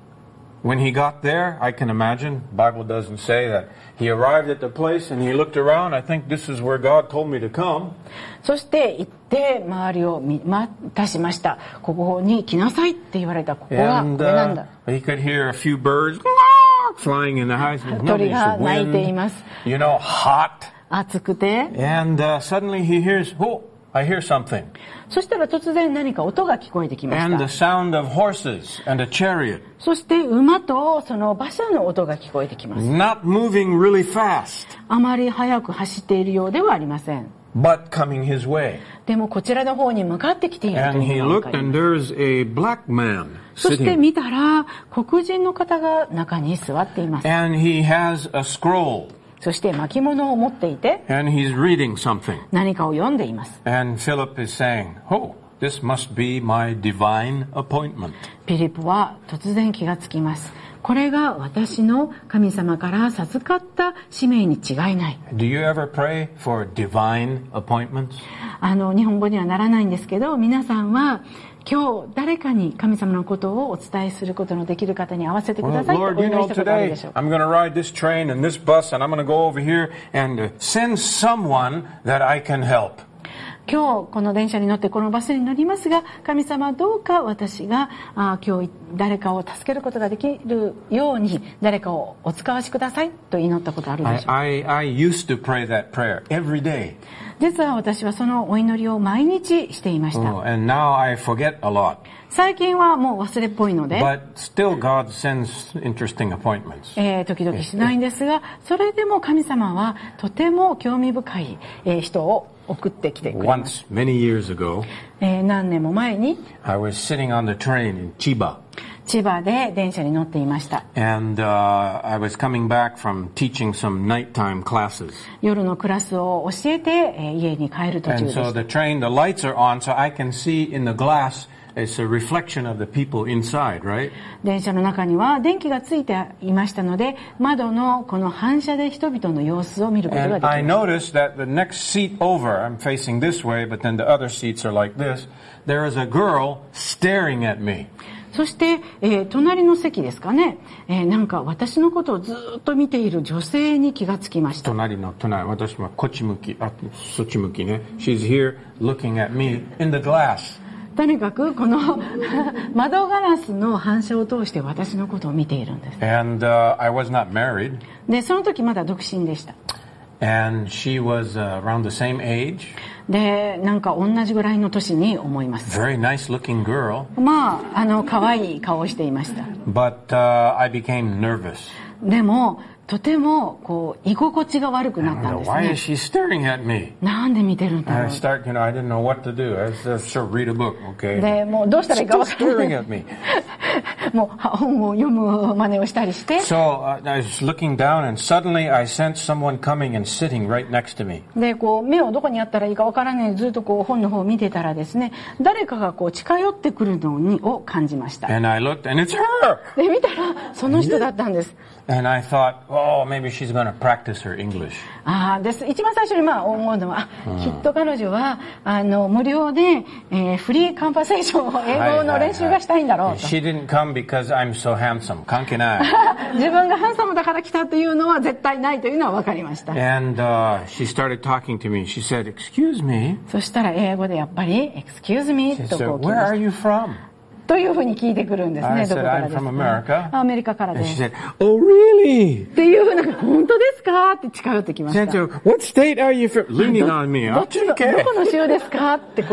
when he got there, I can imagine, the Bible doesn't say that he arrived at the place and he looked around. I think this is where God told me to come. そして行って周りを見渡しました。ここに来なさいって言われた。ここはこ And れなんだ。 uh, he could hear a few birds flying in the house. 鳥が鳴いています。 You know, hot. 暑くて。 And uh, suddenly he hears, oh, I hear something. そしたら突然何か音が聞こえてきまし And the た。 sound of horses and a chariot. そして馬とその馬車の音が聞こえてきます。 Not moving really fast, あまり速く走っているようではありません。 but coming his way. でもこちらの方に向かってきていると And いう he のがわか looked ります。 and there's a black man そして sitting. 見たら黒人の方が中に座っています。 And he has a scroll. そして巻物を持っていて And he's reading something. 何かを読んでいます。 And Philip is saying, oh, this must be my divine appointment. ピリポは突然気がつきます。これが私の神様から授かった使命に違いない。 Do you ever pray for divine appointments? あの日本語にはならないんですけど、皆さんは今日誰かに神様のことをお伝えすることのできる方に合わせてく Well, ださいとお Lord, you 祈り know, したことある today でしょうか。 I'm going to ride this train and this bus and I'm going to go over here and uh, send someone that I can help. 今日この電車に乗ってこのバスに乗りますが、神様どうか私があ今日誰かを助けることができるように誰かをお使わしくださいと祈ったことあるで I, しょうか。 I, I used to pray that prayer every day. 実は私はそのお祈りを毎日していまし Oh, た。 and now I forget a lot. 最近はもう忘れっぽいので、 But still God sends interesting appointments. えー時々しないんですが、それでも神様はとても興味深い、えー人を送ってきてくれます。 Once, many years ago, えー何年も前に I was sitting on the train in Chiba. 千葉で電車に乗っていました。 And uh, I was coming back from teaching some nighttime classes. 夜のクラスを教えて、えー家に帰る途中 And でし so た。 the train, the lights are on, so I can see in the glass, it's a reflection of the people inside, right? 電車の中には電気がついていましたので、窓のこの反射で人々の様子を見ることが And で I きます。 noticed that the next seat over, I'm facing this way, but then the other seats are like this. There is a girl staring at me. そして、えー隣の席ですかね、えーなんか私のことをずっと見ている女性に気がつきました。 隣の隣、私はこっち向き、あ、そっち向きね。She's here looking at me in the glass. とにかくこの窓ガラスの反射を通して私のことを見ているんです。 And uh, I was not married. で、その時まだ独身でした。 And she was uh, around the same age. で、なんか同じぐらいの年に思います。 Very nice looking girl. まあ、あの、可愛い顔をしていました。 But uh, I became nervous. でも、とても、こう、居心地が悪くなったん I です why ね is。she staring at me? なんで見てるんだ I ろう。 start, you know, I didn't know what to do. I just sort of read a book, okay? で、もうどうしたらいいか Still わからな staring い。 at me. もう本を読む真似をしたりして、 So uh, I was looking down and suddenly I sensed someone coming and sitting right next to me. で、こう、目をどこにやったらいいかわからないずっとこう本の方を見てたらですね、誰かがこう近寄ってくるのにを感じました。 And I looked and it's her! で、見たらその人だったんです。 And I thought, oh, maybe she's going to practice her English. ああ、です。一番最初にまあ思うのは、あ、きっと彼女は、あの、無料で、えーフリーカンパセーションを、英語の練習がしたいんだろうと。 She didn't come because I'm so handsome. 関係ない。 自分がハンサムだから来たというのは絶対ないというのは分かりました。 And uh, she started talking to me. She said, excuse me. そしたら英語でやっぱり、excuse me She と said, こう聞き where ま are し you from? た。というふうに聞いてくるんです I ね。ど said, こから I'm です from か？ America. アメリカからで And she す。 said, oh, really? っていうふうな、本当ですかって近寄ってきました。 Sancho, what state are you from? Leaning on me. どっちの、どこの州ですかってこう、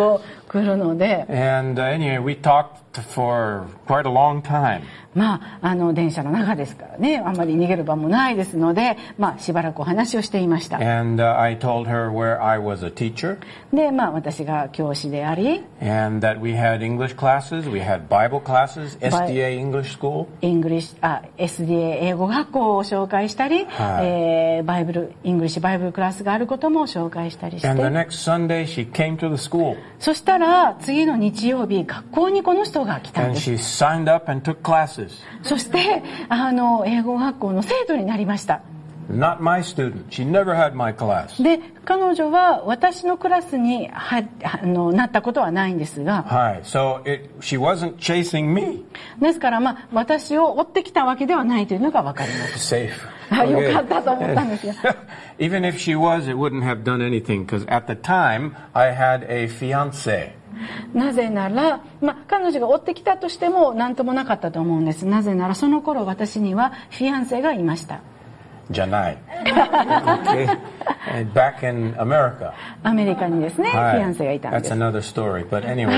来るので、 And uh, anyway, we talked for quite a long time. まあ、あの、電車の中ですからね、あんまり逃げる場もないですので、まあ、しばらくお話をしていました。 And uh, I told her where I was a teacher. で、まあ、私が教師であり、 And that we had English classes, we had Bible classes,エスディーエーEnglish School. イングリッシュ、あ、エスディーエー 英語学校を紹介したり、 はい、 えー、バイブル、イングリッシュバイブルクラスがあることも紹介したりして。 And the next Sunday she came to the school. そしたら、次の日曜日、学校にこの人が来たんです。 And she signed up and took classes. そして、あの、英語学校の生徒になりました。 Not my student. She never had my class. で、彼女は私のクラスにはあのなったことはないんですが、 はい。So it, she wasn't chasing me. ですから、まあ、私を追ってきたわけではないというのがわかります。 Safe. あ、よかったと思ったんですが。 Even if she was, it wouldn't have done anything because at the time I had a fiancé. なぜなら、まあ、彼女が追ってきたとしても何ともなかったと思うんです。なぜならその頃私にはフィアンセがいました。 じゃない。Okay. Back in America. アメリカにですね、フィアンセがいたんです。 That's another story. But anyway.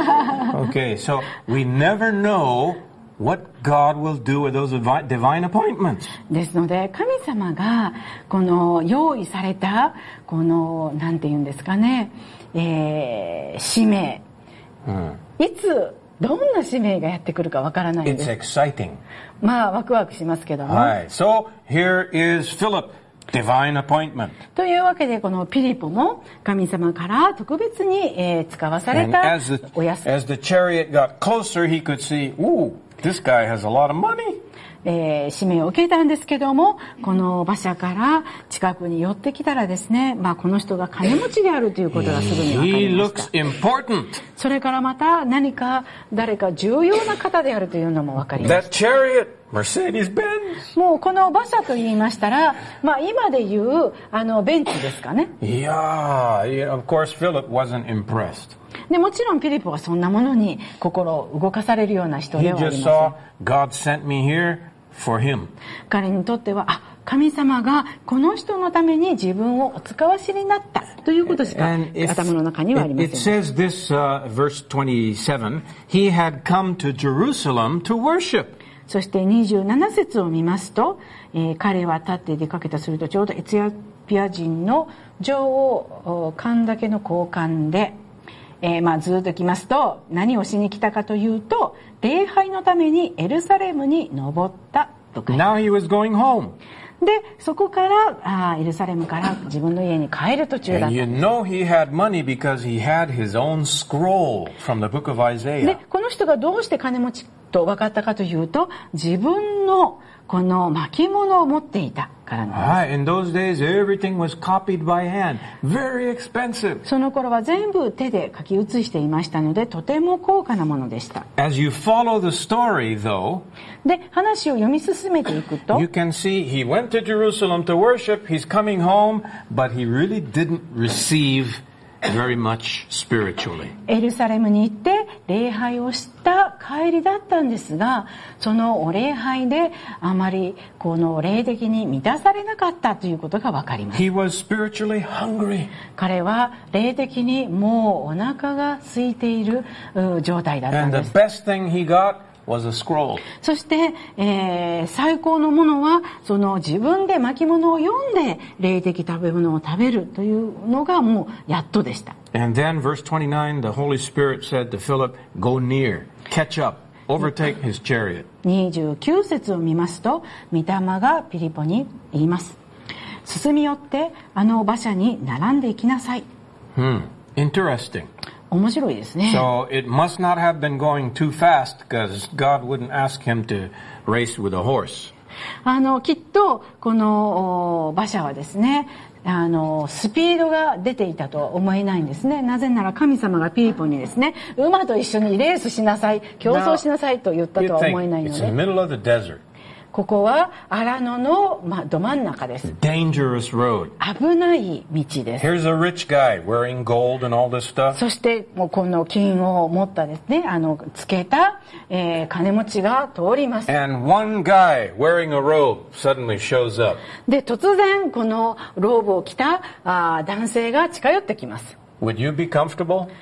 Okay, so we never know what God will do with those divine appointments. ですので、神様がこの用意されたこのなんて言うんですかね、えー、使命、うん、いつどんな使命がやってくるかわからないんです。 It's exciting. まあワクワクしますけども。 はい。So here is Philip, divine appointment. というわけでこのピリポも神様から特別に、えー、使わされたおやす。 As the chariot got closer, he could see, ooh, this guy has a lot of money. えー、使命を受けたんですけども、この馬車から近くに寄ってきたらですね、まあこの人が金持ちであるということがすぐに分かりました。 He looks important. それからまた何か誰か重要な方であるというのも分かりました。 That chariot, Mercedes-Benz. もうこの馬車と言いましたら、まあ今で言うあのベンツですかね。 Yeah, yeah, of course Philip wasn't impressed. でもちろんピリポはそんなものに心を動かされるような人ではありません。 He just saw God sent me here for him. 彼にとっては、あ、神様がこの人のために自分をお使わしになったということしか頭の中にはありません。 It says this, uh, verse twenty-seven, he had come to Jerusalem to worship. そしてにじゅうなな節を見ますと、えー、彼は立って出かけたするとちょうどエチオピア人の女王カンダケの交換で、えー、まあずっと来ますと何をしに来たかというと礼拝のためにエルサレムに登ったとか。 Now he was going home. でそこからあエルサレムから自分の家に帰る途中だった。 And you know he had money because he had his own scroll from the book of Isaiah. でこの人がどうして金持ちと分かったかというと自分のこの巻物を持っていたからなんです。 In those days, everything was copied by hand. Very expensive. その頃は全部手で書き写していましたので、とても高価なものでした。 As you follow the story, though, で、話を読み進めていくと、 you can see he went to Jerusalem to worship. He's coming home, but he really didn't receive very much spiritually. エルサレムに行って礼拝をした帰りだったんですが、そのお礼拝であまりこの霊的に満たされなかったということがわかります。 He was spiritually hungry. 彼は霊的にもうお腹が空いている状態だったんです。 And the best thing he got was a scroll. そして、えー、最高のものはその自分で巻物を読んで霊的食べ物を食べるというのがもうやっとでした。 And then verse twenty-nine, the Holy Spirit said to Philip, "Go near, catch up, overtake his chariot." にじゅうきゅう節を見ますと、御霊がピリポに言います。進み寄ってあの馬車に並んでいきなさい。 Hmm, interesting. 面白いですね。 So it must not have been going too fast because God wouldn't ask him to race with a horse. あのきっとこの馬車はですね、あのスピードが出ていたとは思えないんですね。なぜなら神様がピリポにですね、馬と一緒にレースしなさい、競争しなさいと言ったとは思えないので。ここは荒野の、まあ、ど真ん中です。 Dangerous road. 危ない道です。 Here's a rich guy wearing gold and all this stuff. そしてもうこの金を持ったですね、あのつけた、えー、金持ちが通ります。 And one guy wearing a robe suddenly shows up. で突然このローブを着たあ男性が近寄ってきます。 Would you be comfortable?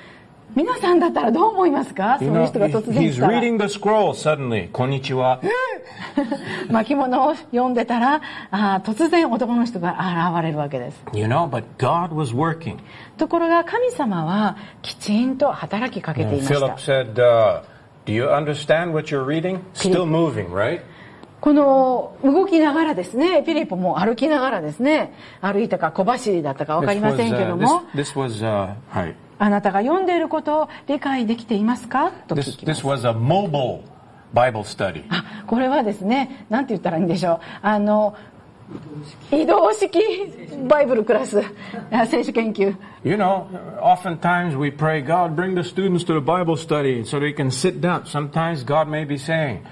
皆さんだったらどう思いますか？そう You いう know, 人が突然 he's 来たら。 reading the scroll suddenly. こんにちは。 巻物を読んでたら、あ突然男の人が現れるわけです。 You know, but God was working. ところが神様はきちんと働きかけていました。 Philip said, uh, do you understand what you're reading? Still moving, right? この動きながらですね、フィリポも歩きながらですね、歩いたか小走りだったか分かりませんけども、 This was, uh, this, this was, uh, はい。 あなたが読んでいることを理解できていますかと聞 This, きます。 this was a mobile Bible study. あ、これはですね、なんて言ったらいいんでしょう。あの、移動式バイブルクラス、聖書研究。 You know, oftentimes we pray, God, bring the students to the Bible study so they can sit down. Sometimes God may be saying,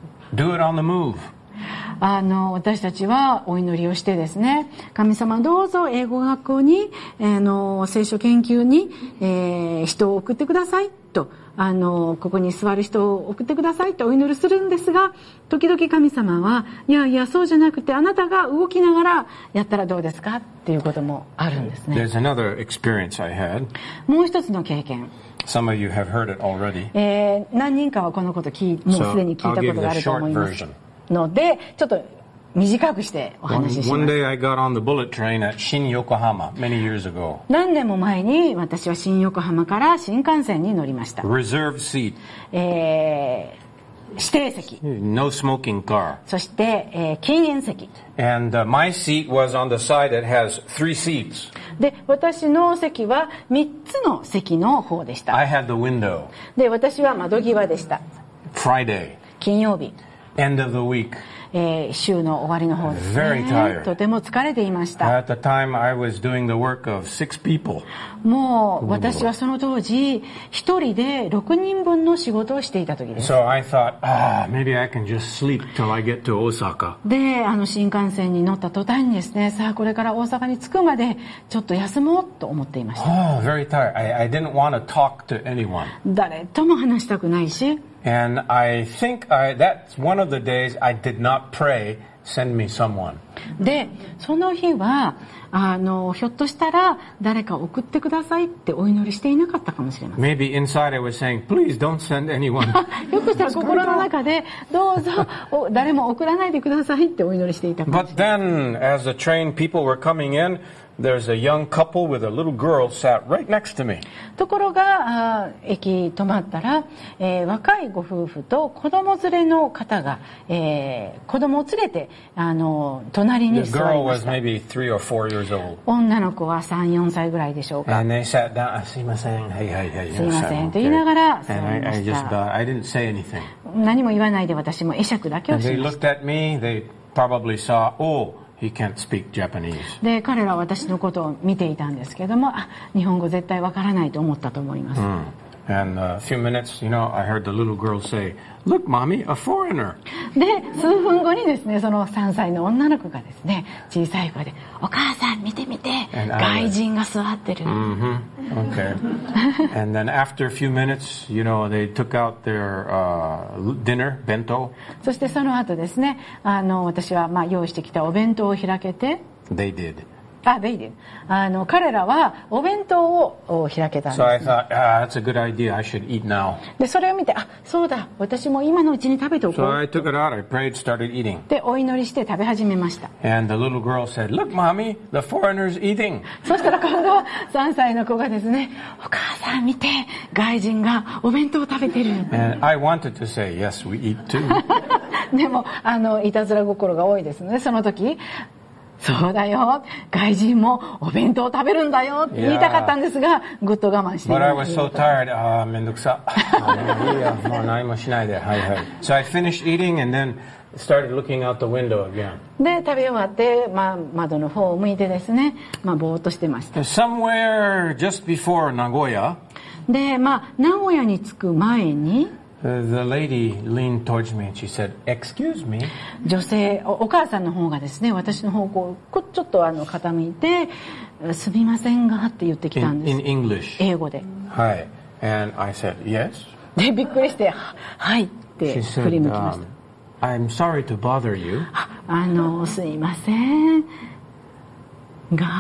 do it on the move. あの私たちはお祈りをしてですね、神様どうぞ英語学校に、えー、の聖書研究に、えー、人を送ってくださいと、あのここに座る人を送ってくださいとお祈りするんですが、時々神様はいやいやそうじゃなくて、あなたが動きながらやったらどうですかっていうこともあるんですね。 There's another experience I had. もう一つの経験。 Some of you have heard it already. えー、何人かはこのこと聞いもうすでに聞いたことがあると思いますので、ちょっと短くしてお話しします。 One, one day I got on the bullet train at Shin Yokohama many years ago. 何年も前に私は新横浜から新幹線に乗りました。 Reserved seat. えー、指定席。 No smoking car. そして、えー、禁煙席。 And uh, my seat was on the side that has three seats. で、私の席はみっつの席の方でした。 I had the window. で、私は窓際でした。 Friday. 金曜日。 End of the week. えー、週の終わりの方ですね。 Very tired. とても疲れていました。 At the time I was doing the work of six people. もう私はその当時一人でろくにんぶんの仕事をしていた時です。 So I thought, ah, maybe I can just sleep till I get to Osaka. で、あの新幹線に乗った途端にですね、さあこれから大阪に着くまでちょっと休もうと思っていました。 Oh, very tired. I, I didn't want to talk to anyone. 誰とも話したくないし、 And I think I, that's one of the days I did not pray, send me someone. で、その日はあのひょっとしたら誰か送ってくださいってお祈りしていなかったかもしれません。 Maybe inside I was saying, please don't send anyone. ひょっとしたら心の中でどうぞ誰も送らないでくださいってお祈りしていたかもし But れない。 then, as the train people were coming in, there's a young couple with a little girl sat right next to me. ところがあ駅止まったら、えー、若いご夫婦と子供連れの方が、えー、子供を連れてあの隣に The 座 girl りま was した。 maybe three or four years old. 女の子はさん、よんさいぐらいでしょうか。 And they sat down. "Ah, すいません。はいはいはい。 すいませんと言いながら And 座り I, ま I し just た。 bowed. I didn't say anything. 何も言わないで私も会釈だけを And し they まし looked た。 at me. They probably saw, oh, he can't speak Japanese. で、彼らは私のことを見ていたんですけども、あ、日本語絶対わからないと思ったと思います。 And uh, a few minutes, you know, I heard the little girl say, "Look, mommy, a foreigner." で、数分後にですね、そのさんさいの女の子がですね、小さい声で、お母さん見て見て、 And I was- 外人が座ってる。 Mm-hmm. Okay. And then after a few minutes, you know, they took out their uh, dinner, bento. そしてその後ですね、あの、私はまあ用意してきたお弁当を開けて、 They did. あ、they did。あの、彼らはお弁当を開けたん So I です、ね。 thought, ah, that's a good idea. I should eat now. で、それを見て、あ、そうだ、私も今のうちに食べておこ So う。 I took it out. I prayed, started eating. で、お祈りして食べ始めました。 And the little girl said, "Look, mommy, the foreigner's eating." そしたら今度はさんさいの子がですね、お母さん見て、外人がお弁当を食べてる。 And I wanted to say, yes, we eat too. でも、あの、いたずら心が多いですので、その時、そうだよ、外人もお弁当を食べるんだよって言いたかったんですが、ぐっと我慢してい But I ま was す。 so tired. Ah, めんどくさ。もういいや、もう何もしないで。はいはい。So I finished eating and then started looking out the window again. で、食べ終わって、まあ、窓の方を向いてですね、まあ、ぼーっとしてました。 Somewhere just before Nagoya, で、まあ、名古屋に着く前に、 uh, the lady leaned towards me and she said, "Excuse me." 女性お、お母さんの方がですね、私の方向こちょっとあの傾いて、すみませんがって言ってきたん In, です。 in English. 英語で。 Hi. And I said, "Yes." で、びっくりして、ははいって She 振り said, 向きまし um, た。 "I'm sorry to bother you." あの、すいませんが、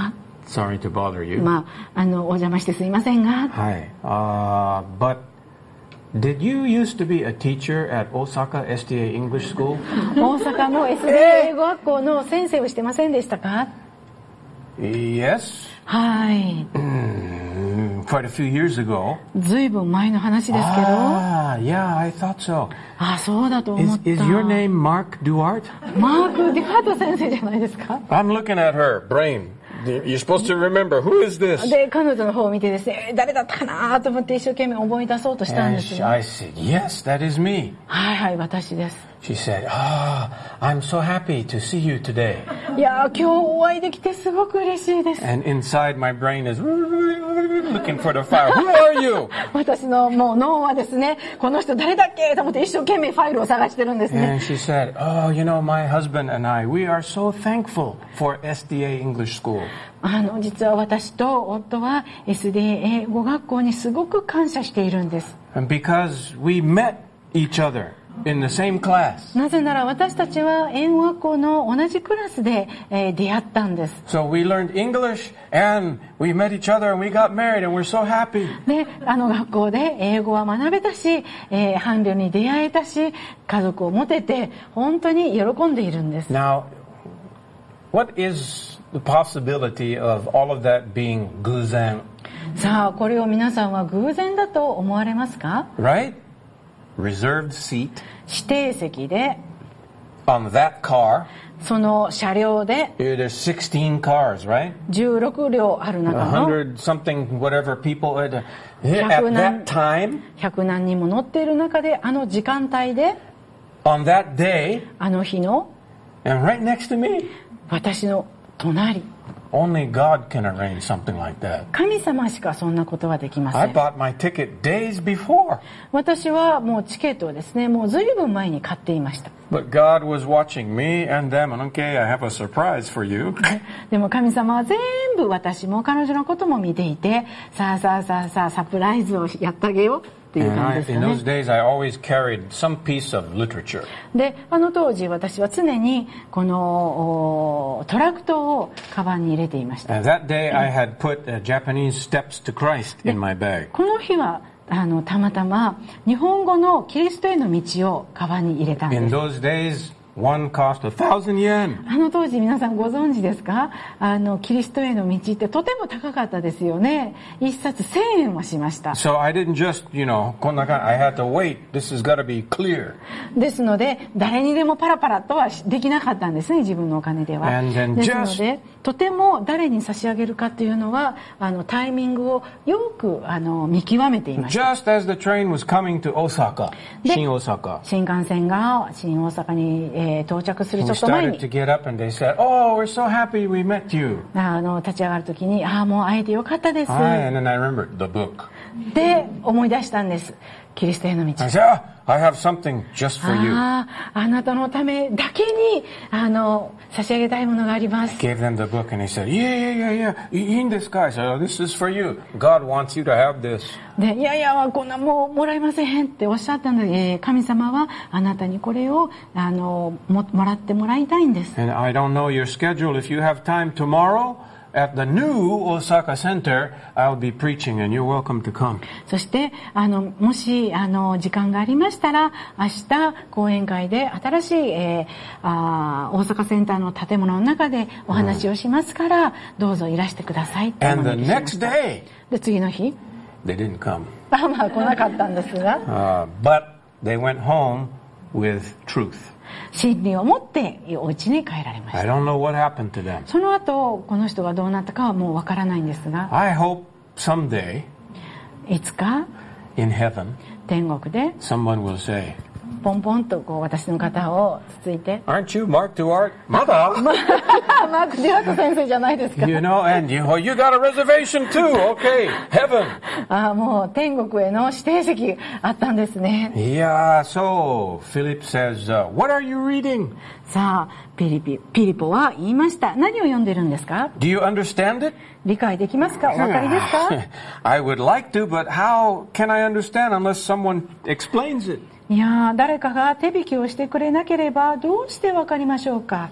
Sorry to bother you. まあ、あの、お邪魔してすいませんが。 はい。Uh, but did you used to be a teacher at Osaka エスティーエー English School? 大阪の エスディーエー 英語学校の先生をしてませんでしたか？ Yes. はい。 Mm, quite a few years ago. ずいぶん前の話ですけど。 Ah, yeah, I thought so. あ、そうだと思った。 Is, is your name Mark Duarte? マーク・デュアート先生じゃないですか？ I'm looking at her brain. You're supposed to remember. Who is this? で、彼女の方を見てですね、誰だったかなと思って一生懸命思い出そうとしたん And です she, が。 I said, yes, that is me. はいはい、私です。 She said, ah, I'm so happy to see you today. いやー、今日お会いできてすごく嬉しいです。 And inside my brain is looking for the file. Who are you? 私のもう脳はですね、この人誰だっけと思って一生懸命ファイルを探してるんですね。 And she said, oh, you know, my husband and I, we are so thankful for エスディーエー English School. あの、実は私と夫は エスディーエー 英語学校にすごく感謝しているんです。 And because we met each other in the same class. なぜなら私たちは英語学校の同じクラスで、えー、出会ったんです。 So we learned English and we met each other and we got married and we're so happy. で、あの学校で英語は学べたし、えー、伴侶に出会えたし、家族を持てて本当に喜んでいるんです。 Now, what is the possibility of all of that being 偶然? さあ、これを皆さんは偶然だと思われますか？ Right? Reserved seat 指定席で、 on that car. その車両で There's sixteen cars, right? じゅうろくりょうある中 A の hundred something, whatever people at, at 百何 that time, ひゃくなんにんも乗っている中で、あの時間帯で on that day, あの日の and right next to me. 私の隣、 Only God can arrange something like that. 神様しかそんなことはできませ I ん。 bought my ticket days before, 私はもうチケットをですね、もうずいぶん前に買っていました。 but God was watching me and them, and okay, I have a surprise for you. でも神様は全部私も彼女のことも見ていて、さあさあさあさあサプライズをやってあげようっていう And 感 I, じですよ in ね。 those days, I always carried some piece of literature. で、あの当時私は常にこのトラクトをカバンに入れていました。 And that day, I had put uh, Japanese Steps to Christ in my bag. この日はあのたまたま日本語のキリストへの道をカバンに入れたんで In す。 those days, one cost a thousand yen. あの当時皆さんご存知ですか？あのキリストへの道ってとても高かったですよね。一冊せんえんはしました。 So I didn't just, you know, こんな感じ I had to wait. This has got to be clear. ですので誰にでもパラパラとはできなかったんですね、自分のお金では。 And then ですの just- でとても誰に差し上げるかというのはあのタイミングをよくあの見極めていました。 Just as the train was coming to Osaka, で、 新大阪. 新幹線が新大阪に、えー到着するち We ょっと前 started に to get up and they said, oh, we're so happy we met you. あの立ち上がるときに、ああもう会えてよかったです Hi, and then I remembered the book. で思い出したんです。キリストへの道。 I said, oh, I have something just for you. ああ、あなたのためだけにあの差し上げたいものがあります。 Gave them the book and they said, yeah, yeah, yeah, yeah. いいんですか? I said, oh, this is for you. God wants you to have this. で、いやいや、こんなもうもらえませんっておっしゃったので、えー神様はあなたにこれをあの も, もらってもらいたいんです。 And I don't know your schedule. If you have time tomorrow at the new Osaka Center, I'll be preaching and you're welcome to come. そしてあのもしあの時間がありましたら明日講演会で新しい、えー、あ大阪センターの建物の中でお話をしますから、どうぞいらしてくださいって And お the 招きしま next した。 day, で次の日 they didn't come. まあまあ来なかったんですが、 Uh, but they went home with truth. 真理を持ってお家に帰られまし I た。 don't know what happened to them. その後この人がどうなったかはもうわからないんですが、 I hope someday いつか in heaven, 天国で someone will say, ポンポンとこう私の肩をつついて、 aren't you Mark Duarte? Mother! マーク・デュアート先生じゃないですか。 You know, and you, well, you got a reservation too. Okay, heaven. ああ、もう天国への指定席あったんですね。 Yeah, so Philip says, uh, what are you reading? さあ、ピリピ、ピリポは言いました。何を読んでるんですか？ Do you understand it? 理解できますか？お分かりですか？ I would like to, but how can I understand unless someone explains it? いやー、誰かが手引きをしてくれなければどうして分かりましょうか？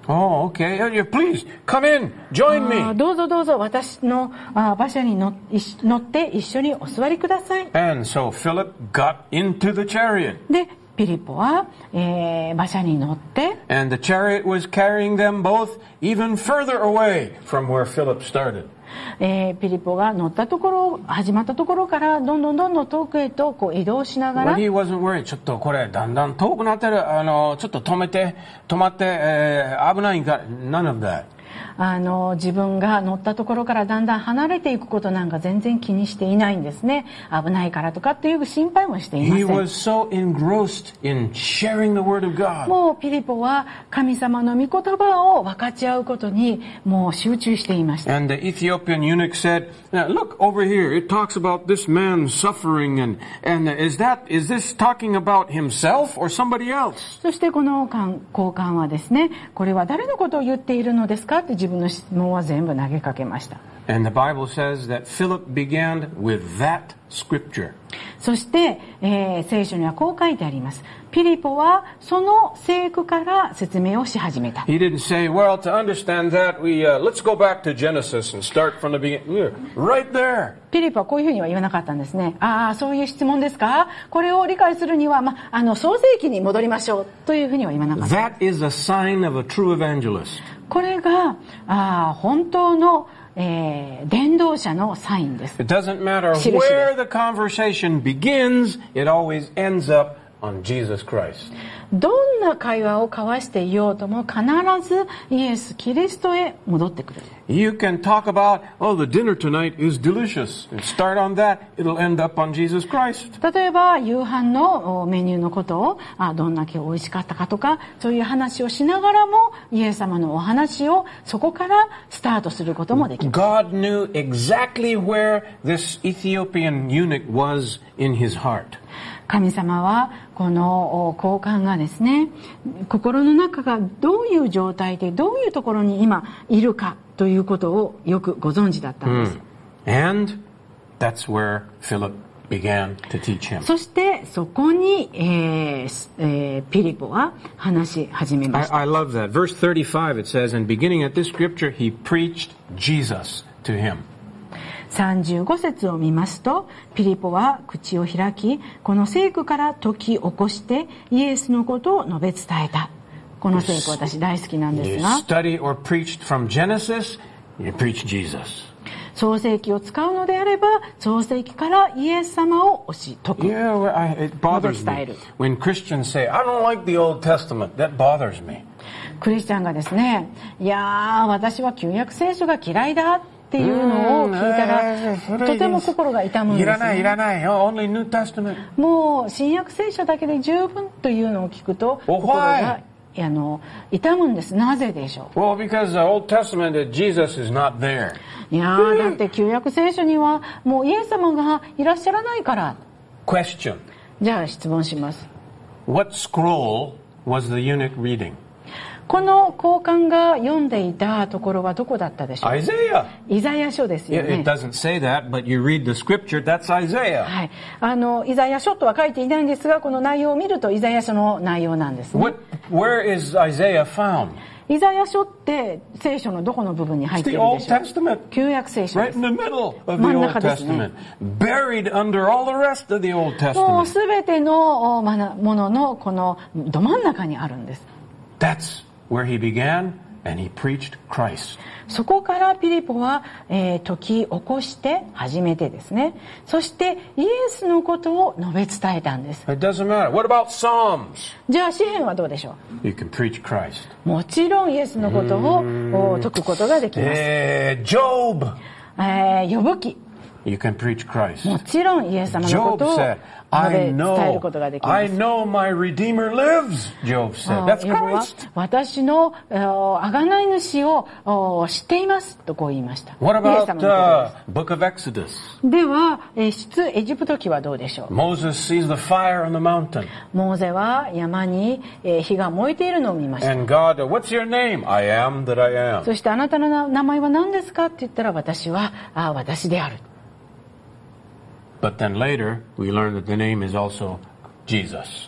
Oh, okay. Uh, yeah, please, come in. Join あー me. どうぞどうぞ私のあー馬車に乗いし乗って一緒にお座りください。 And so Philip got into the chariot. で、ピリポは、えー馬車に乗って、 And the chariot was carrying them both even further away from where Philip started. えーピリポが乗ったところ、始まったところからどんどんどんどん遠くへとこう移動しなが But ら、 he wasn't worried. ちょっとこれだんだん遠くなってる。あの、ちょっと止めて、止まって、えー危ないんか。None of that. あの自分が乗ったところからだんだん離れていくことなんか全然気にしていないんですね。危ないからとかっていう心配もしていま He せん。 was so engrossed in sharing the word of God. もうピリポは神様の御言葉を分かち合うことにもう集中していました。 And the Ethiopian eunuch said, "Now, look over here. It talks about this man suffering, and and is that is this talking about himself or somebody else?" そしてこの交換はですね、これは誰のことを言っているのですかって自分の質問は全部投げかけました。 And the Bible says that Philip began with that scripture. そして、えー聖書にはこう書いてあります。ピリポはその聖句から説明をし始めた。 He didn't say, "Well, to understand that, we uh, let's go back to Genesis and start from the beginning." We're right there. ピリポはこういうふうには言わなかったんですね。ああ、そういう質問ですか？これを理解するには、ま、あの、創世記に戻りましょうというふうには言わなかった。 That is a sign of a true evangelist. これが、ああ、本当の、えー伝道者のサインです。 It doesn't matter 印です。 where the conversation begins, it always ends up on Jesus Christ. どんな会話を交わしていようとも必ずイエス・キリストへ戻ってくる。 You can talk about, "Oh, the dinner tonight is delicious," and start on that, it'll end up on Jesus Christ. 例えば夕飯のおメニューのことをあどんだけ美味しかったかとかそういう話をしながらもイエス様のお話をそこからスタートすることもできます。 God knew exactly where this Ethiopian eunuch was in his heart. 神様はこの交換がですね、心の中がどういう状態でどういうところに今いるかということをよくご存知だったんです。 And that's where Philip began to teach him. そしてそこに、えーえーピリポは話し始めま I, した。 I love that. Verse thirty-five, it says, "And beginning at this scripture, he preached Jesus to him." さんじゅうご節を見ますと、ピリポは口を開き、この聖句から解き起こしてイエスのことを述べ伝えた。この聖句私大好きなんで You すが、 study or preached from Genesis, you preach Jesus. 創世記を使うのであれば、創世記からイエス様を教え解く。 Yeah, well, I, it bothers me. When Christians say, "I don't like the Old Testament," that bothers me. クリスチャンがですね、いやー、私は旧約聖書が嫌いだっていうのを聞いたら、とても心が痛むんです、ね。 いらない、いらない。Oh, only New Testament. もう新約聖書だけで十分というのを聞くと、 Oh, 心 why? があの痛むんです。なぜでしょう。 Well, because the Old Testament, that Jesus is not there. いやー、だって旧約聖書にはもうイエス様がいらっしゃらないから。 Question. じゃあ質問します。 What scroll was the eunuch reading? この交換が読んでいたところはどこだったでしょう。 Isaiah. イザヤ書ですよ It, ね。 it doesn't say that, but you read the scripture, that's Isaiah. はい、あのイザヤ書とは書いていないんですが、この内容を見るとイザヤ書の内容なんですね。 What, where is Isaiah found? イザヤ書って聖書のどこの部分に入 It's ってい the るで Old しょう。 Testament. 旧約聖書で Right す。 in the middle of the 真ん Old 中ですね。 Testament. Buried under all the rest of the Old もう Testament. すべてのまなもののこのど真ん中にあるんです。 That's where he began, and he preached Christ. そこからピリポは、えー、解き起こして初めてですね。そしてイエスのことを述べ伝えたんです。 It doesn't matter. What about Psalms? じゃあ詩篇はどうでしょ You can preach Christ. う。もちろんイエスのことをお解くことができます。 Eh, Job. えー、呼ぶ記。 You can preach Christ. もちろんイエス様のこ Job とを述 said, べ I 伝える know, ことができま I す。 know my Redeemer lives, Job said. あ That's ヨブは Christ. 私の贖い主をお知っていますとこう言いました。 What イエス about 様のこと uh, Book of Exodus? です。では、えー出エジプト記はどうでしょう。 Moses sees the fire on the mountain. モーゼは山にえー火が燃えているのを見ました。 And God, uh, what's your name? I am that I am. そしてあなたの名名前は何ですかって言ったら私はあ私である。 But then later, we learn that the name is also Jesus.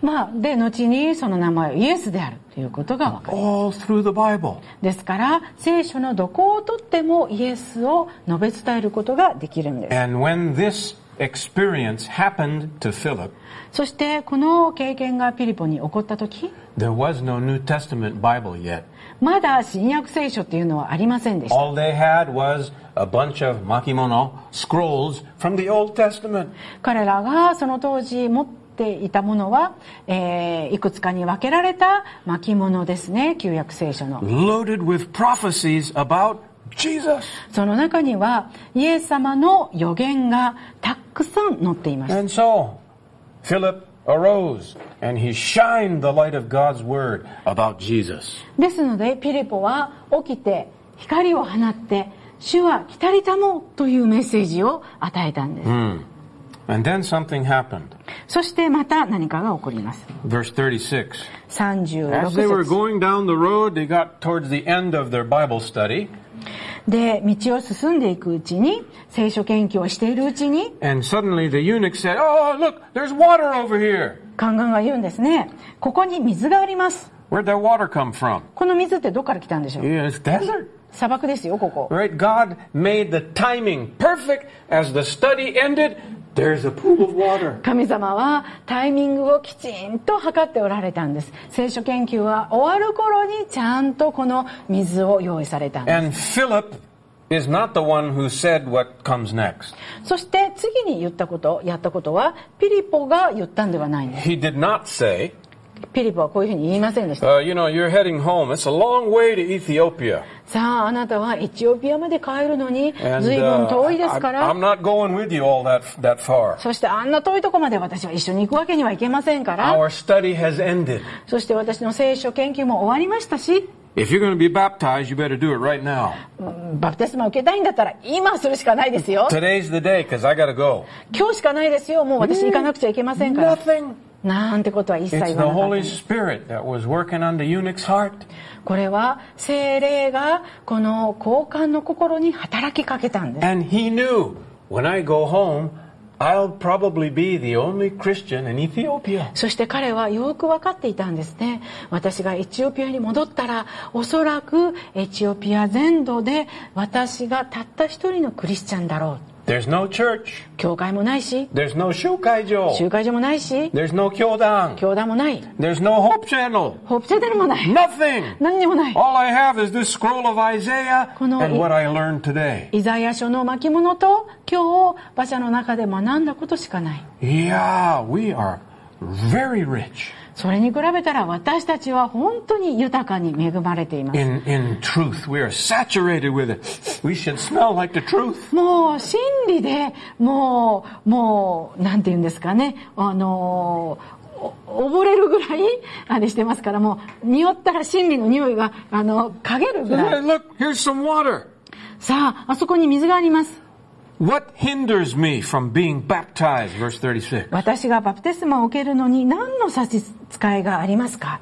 まあ、で、後にその名前はイエスであるということがわかる。 All through the Bible. ですから、聖書のどこをとってもイエスを述べ伝えることができるんです。 And when this experience happened to Philip, そして、この経験がピリポに起こったとき、 there was no New Testament Bible yet. まだ新約聖書っていうのはありませんでした。 All they had was a bunch of makimono scrolls from the Old Testament. 彼らがその当時持っていたものは、えー、いくつかに分けられた巻物ですね、旧約聖書の。 Loaded with prophecies about Jesus. その中にはイエス様の予言がたくさん載っていました。 And so, Philip arose and he shined the light of God's word about Jesus. ですのでピリポは起きて光を放って主は来たりたもというメッセージを与えたんです。 Mm. And then something happened. そしてまた何かが起こります。 Verse thirty-six. さんじゅうろく As they were 節 going down the road, they got towards the end of their Bible study. で、道を進んでいくうちに、聖書研究をしているうちに、 And suddenly the eunuch said, "Oh, look, there's water over here." 宦官が言うんですね。ここに水があります。 Where'd that water come from? この水ってどこから来たんでしょう？ Yeah, it's desert. 砂漠ですよ、ここ。 Right? God made the timing perfect. As the study ended, there's a pool of water. 神様はタイミングをきちんと測っておられたんです。聖書研究は終わる頃にちゃんとこの水を用意されたんです。 And Philip is not the one who said what comes next. そして次に言ったこと、やったことはピリポが言ったんではないんです。 He did not say, ピリポはこういうふうに言いませんでした。 uh, you know, you're heading home. It's a long way to Ethiopia. さあ、あなたはエチオピアまで帰るのに And 随分遠いですか uh, ら。 I'm not going with you all that, that far. そしてあんな遠いとこまで私は一緒に行くわけにはいけませんから。 Our study has ended. そして私の聖書研究も終わりましたし、 If you're going to be baptized, you better do it right now. バプテスマを受けたいんだったら今するしかないですよ。 Today's the day because I got to go. 今日しかないですよ。もう私行かなくちゃいけませんから。 Nothing. なんてことは一切 It's 言 the わなかったん Holy です。 Spirit that was working on the eunuch's heart. これは聖霊がこの交換の心に働きかけたんです。 And he knew, when I go home, I'll probably be the only Christian in Ethiopia. そして彼はよく分かっていたんですね。私がエチオピアに戻ったら、おそらくエチオピア全土で私がたった一人のクリスチャンだろう。 There's no church. 教会もないし、 There's no 集会所. 集会所もないし、 There's no 教団. 教団もない。 There's no Hope Channel. ホープチャンネルもない。 Nothing. 何にもない。 All I have is this scroll of Isaiah この and what I learned today. イザヤ書の巻物と今日馬車の中で学んだことしかない。 Yeah, we are very rich. それに比べたら私たちは本当に豊かに恵まれています。 In, in truth, we are saturated with it. We should smell like the truth. もう真理でもうもうなんて言うんですかね、あのお溺れるぐらいあれしてますから、もう匂ったら真理の匂いがあの嗅げるぐらい。 Look, here's some water. さあ、あそこに水があります。 What hinders me from being baptized? Verse thirty-six. 私がバプテスマを受けるのに何の差し支えがありますか？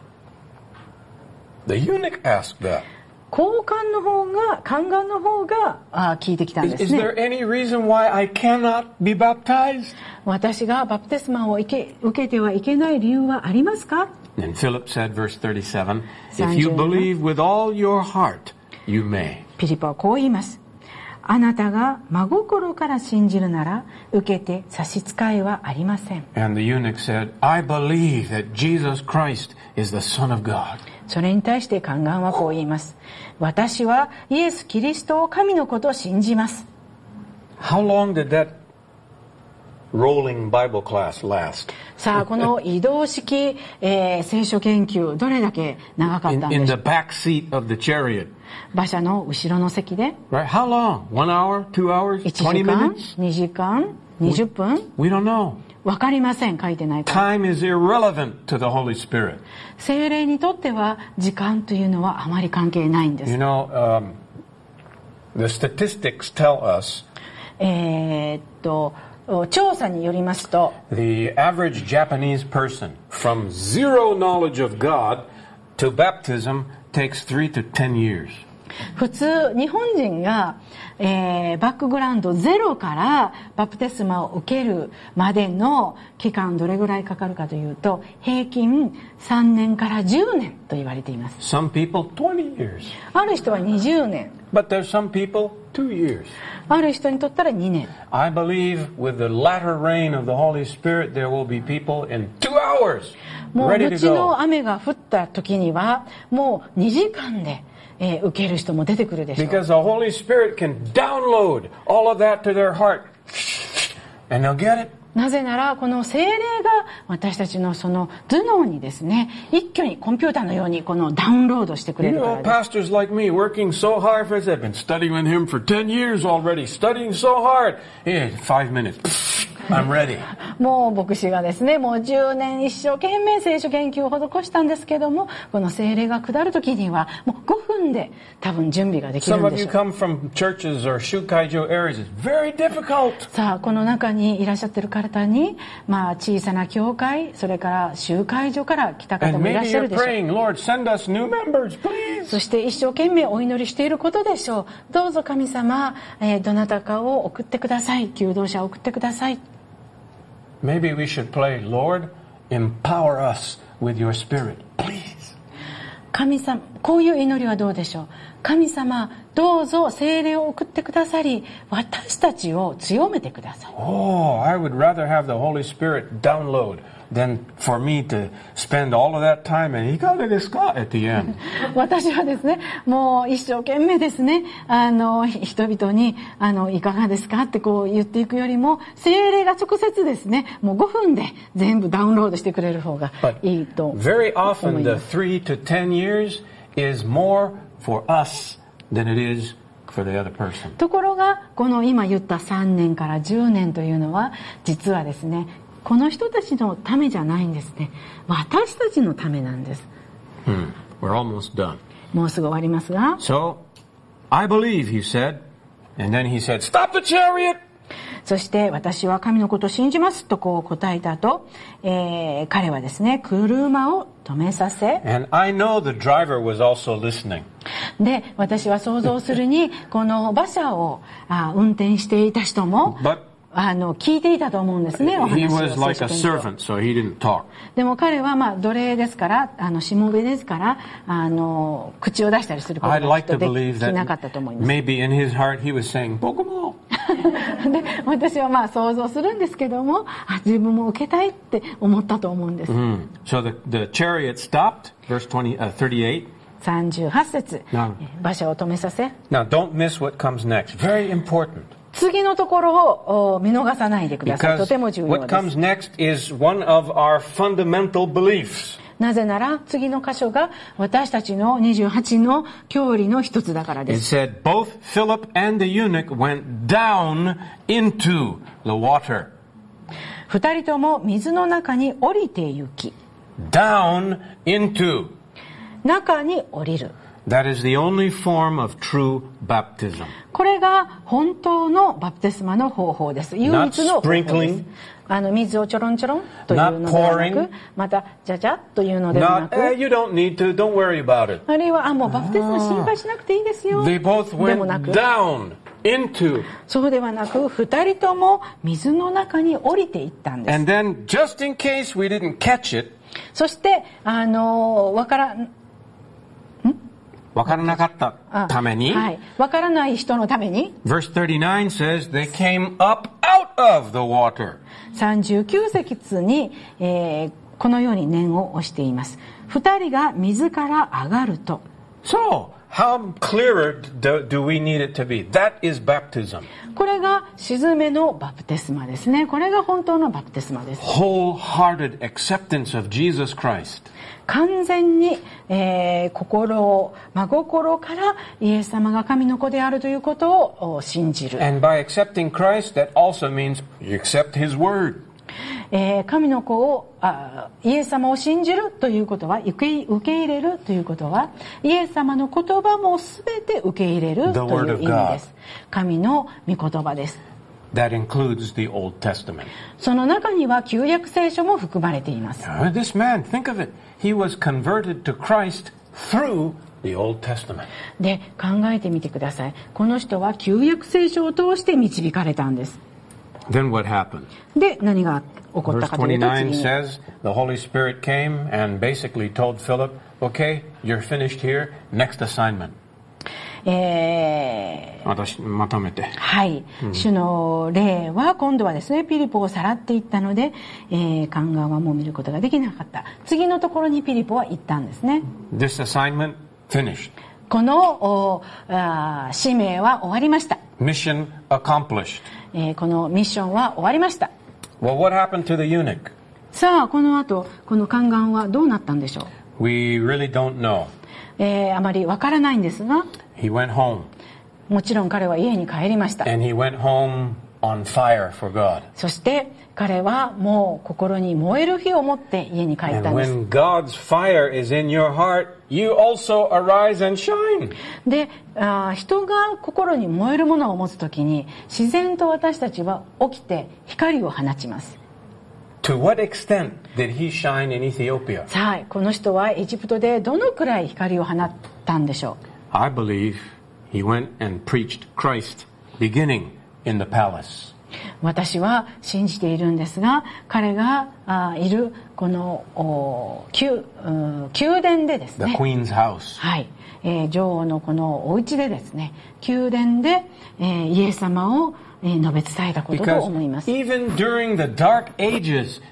The eunuch asked that. 交換の方が、宦官の方があ聞いてきたん Is, です is ね。 there any reason why I cannot be baptized? 私がバプテスマを受け、受けてはいけない理由はありますか？ And Philip said, verse thirty-seven, if you believe with all your heart, you may. ピリポはこう言います。あなたが真心から信じるなら受けて差し支えはありません。 And the eunuch said, I believe that Jesus Christ is the Son of God. それに対して宦官はこう言います。私はイエス・キリストを神のことを信じます。 How long did that rolling Bible class last? さあ、この移動式、えー、聖書研究どれだけ長かったん In, で in し the ょう。 back seat of the chariot. 馬車の後ろの席で Right? How long? One hour? Two hours? いちじ Twenty かん minutes? にじかんにじゅっぷん We don't know. わかりません。書いてないから。 Time is irrelevant to the Holy Spirit. 聖霊にとっては時間というのはあまり関係ないんです。 You know, um, the statistics tell us えーっと調査によりますと the average Japanese person from zero knowledge of God to baptism takes three to ten years. 普通日本人が、えー、バックグラウンドゼロからバプテスマを受けるまでの期間どれぐらいかかるかというと平均さんねんからじゅうねんと言われています。 Some people twenty years. ある人はにじゅうねん。 But there's some people two years. ある人にとったらにねん。 I believe with the latter rain of the Holy Spirit there will be people in two hours もう ready 後 to go. の雨が降った時にはもうにじかんでえー、受ける人も出てくるでしょう。 Because the Holy Spirit can download all of that to their heart. And they'll get it. なぜならこの聖霊が私たちのその頭脳にですね一挙にコンピューターのようにこのダウンロードしてくれ You るか know, らです。 pastors like me working so hard for this. I've been studying with him for ten years already. Studying so hard. Hey, five minutes. I'm ready. もう牧師がですねもうじゅうねん一生懸命聖書研究を施したんですけどもこの聖霊が下る時にはもうごふんで多分準備ができる Some ん of で you しょう。 come from churches or Shukaijo areas. It's very difficult. さあこの中にいらっしゃってる方にまあ小さな教会それから集会所から来た方 And もいらっ maybe しゃ you're るでしょう。 praying, Lord, send us new members, please. そして一生懸命お祈りしていることでしょう。どうぞ神様、えー、どなたかを送ってください。求道者を送ってください。 Maybe we should pray, Lord, empower us with your spirit, please. 神様、こういう祈りはどうでしょう。神様、どうぞ聖霊を送ってくださり、私たちを強めてください。 Oh, I would rather have the Holy Spirit download than for me to spend all of that time and Ikaga at the end. 私はですね、もう一生懸命ですね、あの、人々に、あの、いかがですかってこう言っていくよりも、聖霊が直接ですね、もうごふんで全部ダウンロードしてくれる方がいいと思います。 Very often the three to ten years is more for us than it is for the other person. ところが、この今言ったさんねんからじゅうねんというのは、実はですね、この人たちのためじゃないんですね。私たちのためなんです。 Hmm. We're almost done. もうすぐ終わりますが。 So, I believe, he said. And then he said, stop the chariot! そして私は神のことを信じますとこう答えた後、えー、彼はですね、車を止めさせ。 And I know the driver was also listening. で、私は想像するに、この馬車をあ運転していた人も、 But あの聞いていたと思うんですね。お he 話を was like a 聖書研究 servant, so he didn't talk. でも彼はまあ奴隷ですから、あのしもべですから、あの口を出したりすることが I'd like きっ to とで believe きなかったと思い that ます。 maybe in his heart he was saying, Bokomo. で、私はまあ想像するんですけども、あ、自分も受けたいって思ったと思うんです。 Mm. So the, the chariot stopped, verse twenty, uh, thirty-eight. さんじゅうはち節、 な馬車を止めさせ。 Now don't miss what comes next. Very important. 次のところを見逃さないでください。と Because ても重要 what で comes す。 next is one of our fundamental beliefs. なぜなら次の箇所が私たちのにじゅうはちの教理の一つだからで It す。 said both Philip and the eunuch went down into the water. 二人とも水の中に降りて行き、 Down into. 中に降りる。 That is the only form of true baptism. これが本当のバプテスマの方法です。唯一の方法です。 sprinkling. あの水をちょろんちょろんというのではな Not く pouring.、 またじゃじゃっというのではな Not, く、 eh, you don't need to, don't worry about it. あるいはあもうバプテスマ心配しなくていいですよ。 They both でもな went く、 down into. そうではなく、二人とも水の中に降りていったんです。 And then, just in case we didn't catch it, そしてあのわからん。 わからなかったために、 はい、わからない人のために verse thirty-nine says they came up out of the water. さんじゅうきゅう節に、えー、このように念を押しています。二人が水から上がると。 So, how clearer do, do we need it to be? That is baptism. これが沈めのバプテスマですね。これが本当のバプテスマです。 Wholehearted acceptance of Jesus Christ. 完全に、えー、心を真心からイエス様が神の子であるということを信じる。 And by accepting Christ, that also means you accept His word. えー、神の子をあイエス様を信じるということは受け、受け入れるということはイエス様の言葉も全て受け入れるという意味です。神の御言葉です。 That includes the Old Testament. その中には旧約聖書も含まれています。 This man, think of it. He was converted to Christ through the Old Testament. で、考えてみてください。この人は旧約聖書を通して導かれたんです。 Then what happened? で、何が起こったかというと、 Verse 次 twenty-nine に says, the Holy Spirit came and basically told Philip, okay, you're finished here, next assignment. えー、 私、まとめて。 はい、うん、主の霊は今度はですね、ピリポをさらっていったので、えー、宦官はもう見ることができなかった。次のところにピリポは行ったんですね。 This assignment finished. このあ使命は終わりました。 Mission accomplished. えー、このミッションは終わりました。 Well, what happened to the eunuch? さあ、この後、この宦官はどうなったんでしょう。 We really don't know. えー、あまりわからないんですが、 He went home. もちろん彼は家に帰りました。 And he went home on fire for God. そして彼はもう心に燃える火を持って家に帰ったんです。 And when God's fire is in your heart, you also arise and shine. で、あ、人が心に燃えるものを持つときに自然と私たちは起きて光を放ちます。 To what extent did he shine in Ethiopia? さあ、この人はエジプトでどのくらい光を放ったんでしょう。 I believe he went and preached Christ beginning in the palace. 私は信じているんですが、彼があいるこの宮, 宮殿でですね、 The Queen's house. はい、えー、女王のこのお家でですね、宮殿で、えー、イエス様を、えー、述べ伝えたことと思います。 Because even during the dark ages,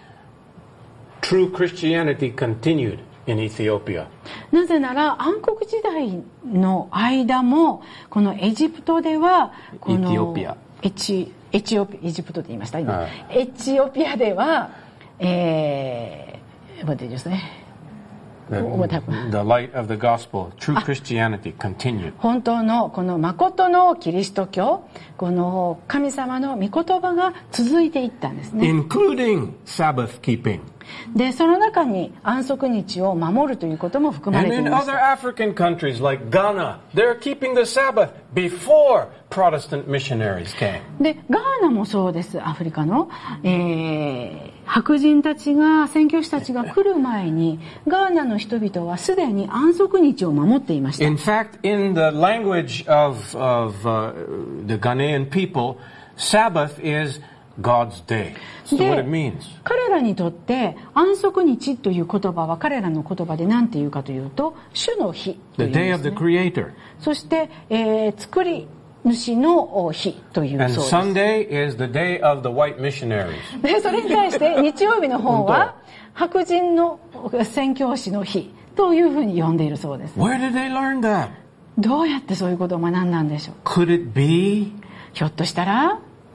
true Christianity continued in Ethiopia. なぜなら暗黒時代の間もこのエジプトではこのエチオピアエチエチオピエジプトで言いました今、 はい、 エチオピアでは、えー、待ってですね。 The, the light of the gospel, true Christianity continued. 本当のこの誠のキリスト教、この神様の御言葉が続いていったんですね。 Including Sabbath keeping. で、その中に安息日を守るということも含まれていました。 And in other African countries like Ghana, they're keeping the Sabbath before Protestant missionaries came. で、ガーナもそうです。アフリカの、えー、白人たちが、宣教師たちが来る前に、ガーナの人々はすでに安息日を守っていました。 In fact, in the language of, of uh, the Ghanaian people, Sabbath is God's day. So what it means. 彼らにとって安息日という言葉は彼らの言葉で何て言うかというと、主の日というんですね。 The day of the Creator. そして、えー、作り主の日というそうです。 And Sunday is the day of the white missionaries. で、それに対して日曜日の方は白人の宣教師の日というふうに呼んでいるそうです。 Where did they learn that? どうやってそういうことを学んだんでしょう。 Could it be? ひょっとしたら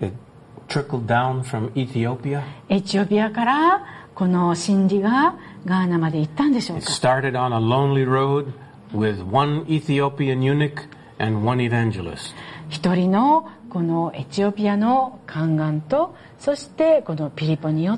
trickled down from Ethiopia? エチオピアからこの真理がガーナまで行ったんでしょうか。 It started on a lonely road with one Ethiopian eunuch and one evangelist. 一人のこのエチオピアの宦官と、そしてこのピリポによって、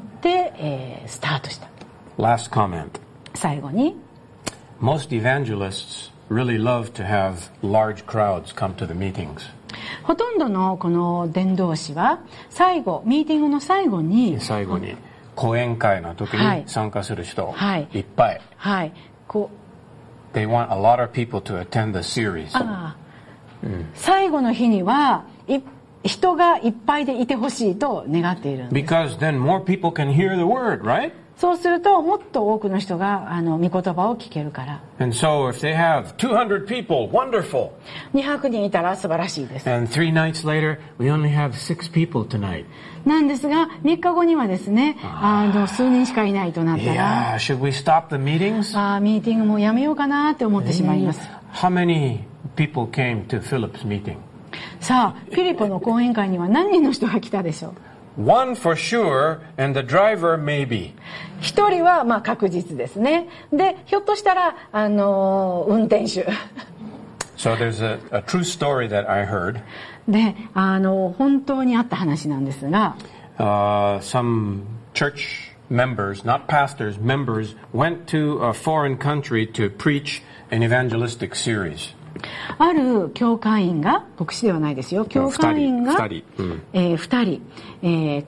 えー、スタートした。 Last comment. 最後に Most evangelists really love to have large crowds come to the meetings. ほとんどのこの伝道師は最後ミーティングの最後に最後に講演会の時に参加する人、はい、いっぱい、 はい、こう They want a lot of people to attend the series. あ、うん、最後の日にはい人がいっぱいでいてほしいと願っているんです。 Because then more people can hear the word, right? そうするともっと多くの人があの御言葉を聞けるから。 And so if they have two hundred people, wonderful. にひゃくにんいたら素晴らしいです。 And three nights later, we only have six people tonight. なんですがみっかごにはですね、あの数人しかいないとなったら、 Yeah, should we stop the meetings? あミーティングもやめようかなって思ってしまいます。 How many people came to Philip's meeting? さあ、フィリポの講演会には何人の人が来たでしょう。 One for sure, and the driver maybe. 一人はまあ確実ですね。で、ひょっとしたらあの運転手。 So there's a, a true story that I heard. で、あの本当にあった話なんですが、 uh, some church members, not pastors, members went to a foreign country to preach an evangelistic series. ある教会員が、牧師ではないですよ、教会員がふたり、うんえー、ふたり、えー、が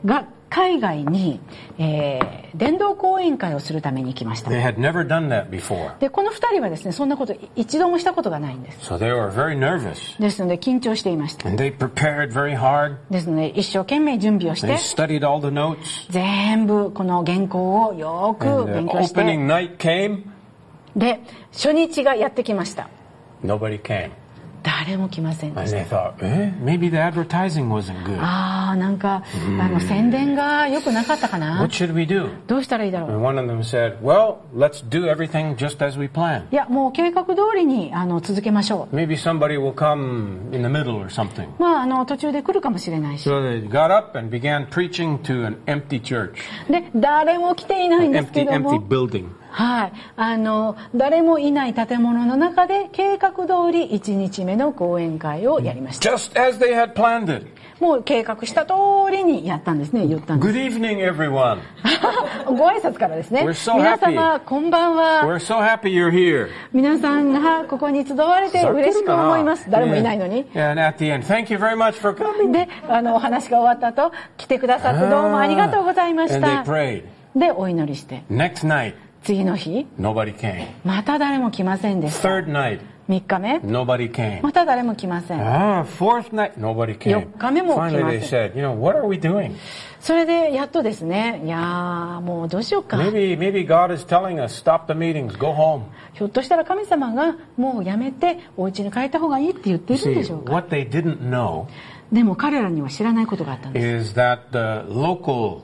海外に、えー、伝道講演会をするために行きました。 They had never done that before. で、この二人はですね、そんなこと一度もしたことがないんです。 So they were very nervous. ですので緊張していました。 And they prepared very hard. ですので一生懸命準備をして、 They studied all the notes. 全部この原稿をよく勉強して。 And the opening night came. で、初日がやってきました。 Nobody came. 誰も来ませんでした。 And they thought, eh, maybe the advertising wasn't good. ああ、なんか、あの宣伝が良くなかったかな。 What should we do? どうしたらいいだろう。 And one of them said, well, let's do everything just as we planned. いや、もう計画通りにあの続けましょう。 Maybe somebody will come in the middle or something. まあ、あの途中で来るかもしれないし。 So they got up and began preaching to an empty church. で、誰も来ていないんですけども。 Empty, empty building. はい。あの、誰もいない建物の中で計画通りいちにちめの講演会をやりました。 Just as they had planned it. もう計画した通りにやったんですね、言ったんです。 Good evening, everyone. ご挨拶からですね。 We're so happy. 皆様、こんばんは。 We're so happy you're here. 皆さんがここに集われて嬉しく思います。誰もいないのに。 Yeah, and at the end, thank you very much for coming. で、あの、お話が終わった後、来てくださってどうもありがとうございました。 And they prayed. で、お祈りして。 Next night. 次の日、 Nobody came. また誰も来ませんでした。 Third night. みっかめ、 Nobody came. また誰も来ません。 Ah, fourth night. Nobody came. よっかめも来ません。 Finally they said, you know, what are we doing? それでやっとですね、いやーもうどうしようか。 Maybe, maybe God is telling us, stop the meetings, go home. ひょっとしたら神様がもうやめてお家に帰った方がいいって言ってるんでしょうか。 See, what they didn't know でも彼らには知らないことがあったんです。 is that the local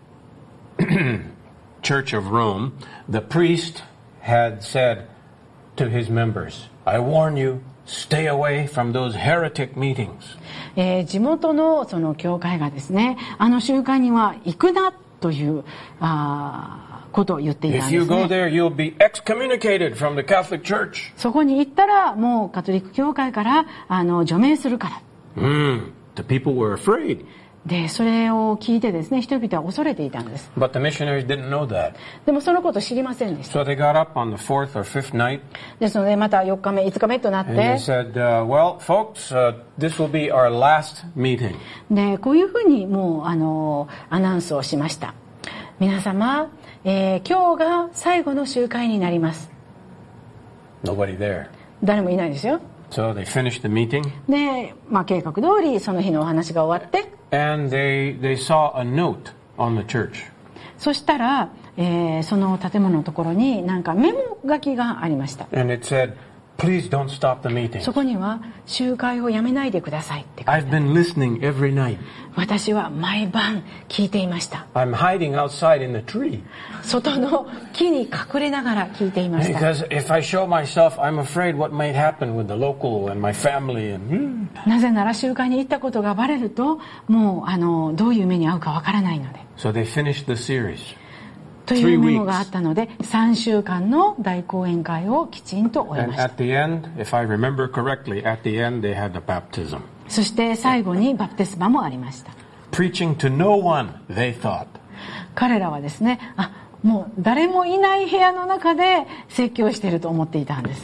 Church of Rome, the priest had said to his members, I warn you, stay away from those heretic meetings. えー、地元のその教会がですね、あの集会には行くなというあことを言っていたんですね。 If you go there, you'll be excommunicated from the Catholic Church. そこに行ったらもうカトリック教会からあの除名するから。 Mm, the people were afraid. で、それを聞いてですね、人々は恐れていたんです。 But the missionaries didn't know that. でもそのこと知りませんでした。 So they got up on the fourth or fifth night. ですので、またよっかめ、いつかめとなって。 And they said, uh, well, folks, uh, this will be our last meeting. で、こういうふうにもう、あの、アナウンスをしました。皆様、えー、今日が最後の集会になります。 Nobody there. 誰もいないですよ。 So they finished the meeting. で、まあ、計画通りその日のお話が終わって。 And they, they saw a note on the church. そしたら、えー、その建物のところになんかメモ書きがありました。 And it said, please don't stop the meeting. そこには集会をやめないでくださいって書いてある。 I've been listening every night. 私は毎晩聞いていました。 I'm hiding outside in the tree. 外の木に隠れながら聞いていました。 Because if I show myself, I'm afraid what might happen with the local and my family. And なぜなら集会に行ったことがバレると、もうあのどういう目に遭うかわからないので。 So they finished the series. というメモがあったので、さんしゅうかんの大講演会をきちんと終えました。 And at the end, if I remember correctly, at the end they had the baptism. そして最後にバプテスマもありました。 Preaching to no one, they thought. 彼らはですね、あ、もう誰もいない部屋の中で説教していると思っていたんです。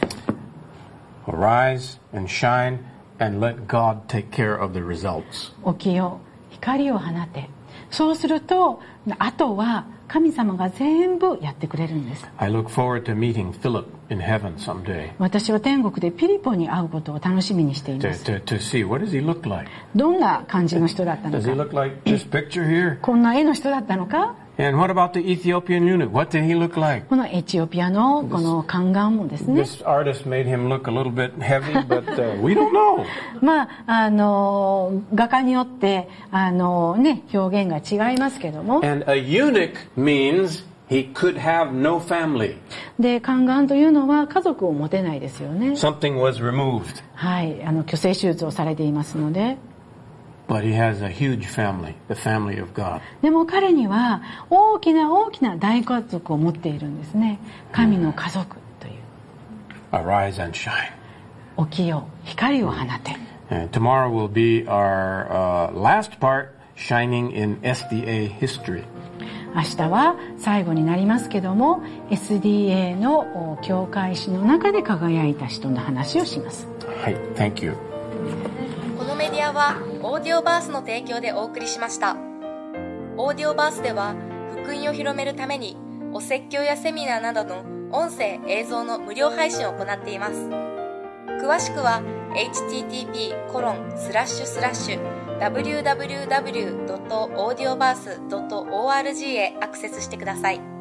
Arise and shine and let God take care of the results. 起きよ、光を放て。そうすると、あとは神様が全部やってくれるんです。 I look forward to meeting Philip in heaven someday. 私は天国でピリポに会うことを楽しみにしています。 To, to, to see what does he look like? どんな感じの人だったのか。 Does he look like this picture here? こんな絵の人だったのか。 And what about the Ethiopian eunuch? What did he look like? このエチオピアのこの宦官もですね。 This artist made him look a little bit heavy, but uh, we don't know. まああの画家によってあのね表現が違いますけども。 And a eunuch means he could have no family. で、宦官というのは家族を持てないですよね。 Something was removed. はい、あの去勢手術をされていますので。 But he has a huge family, the family of God. でも彼には大きな大きな大家族を持っているんですね。神の家族という。 Arise and shine. 起きよ、光を放て。 And tomorrow will be our uh, last part, shining in エスディーエー history. 明日は最後になりますけども エスディーエー の教会史の中で輝いた人の話をします。 はい、Thank you. このメディアはオーディオバースの提供でお送りしました。 オーディオバースでは福音を広めるためにお説教やセミナーなどの音声映像の無料配信を行っています。詳しくは エイチティーティーピーコロンスラッシュスラッシュダブリューダブリューダブリュードットオーディオバースドットオーアールジー へアクセスしてください。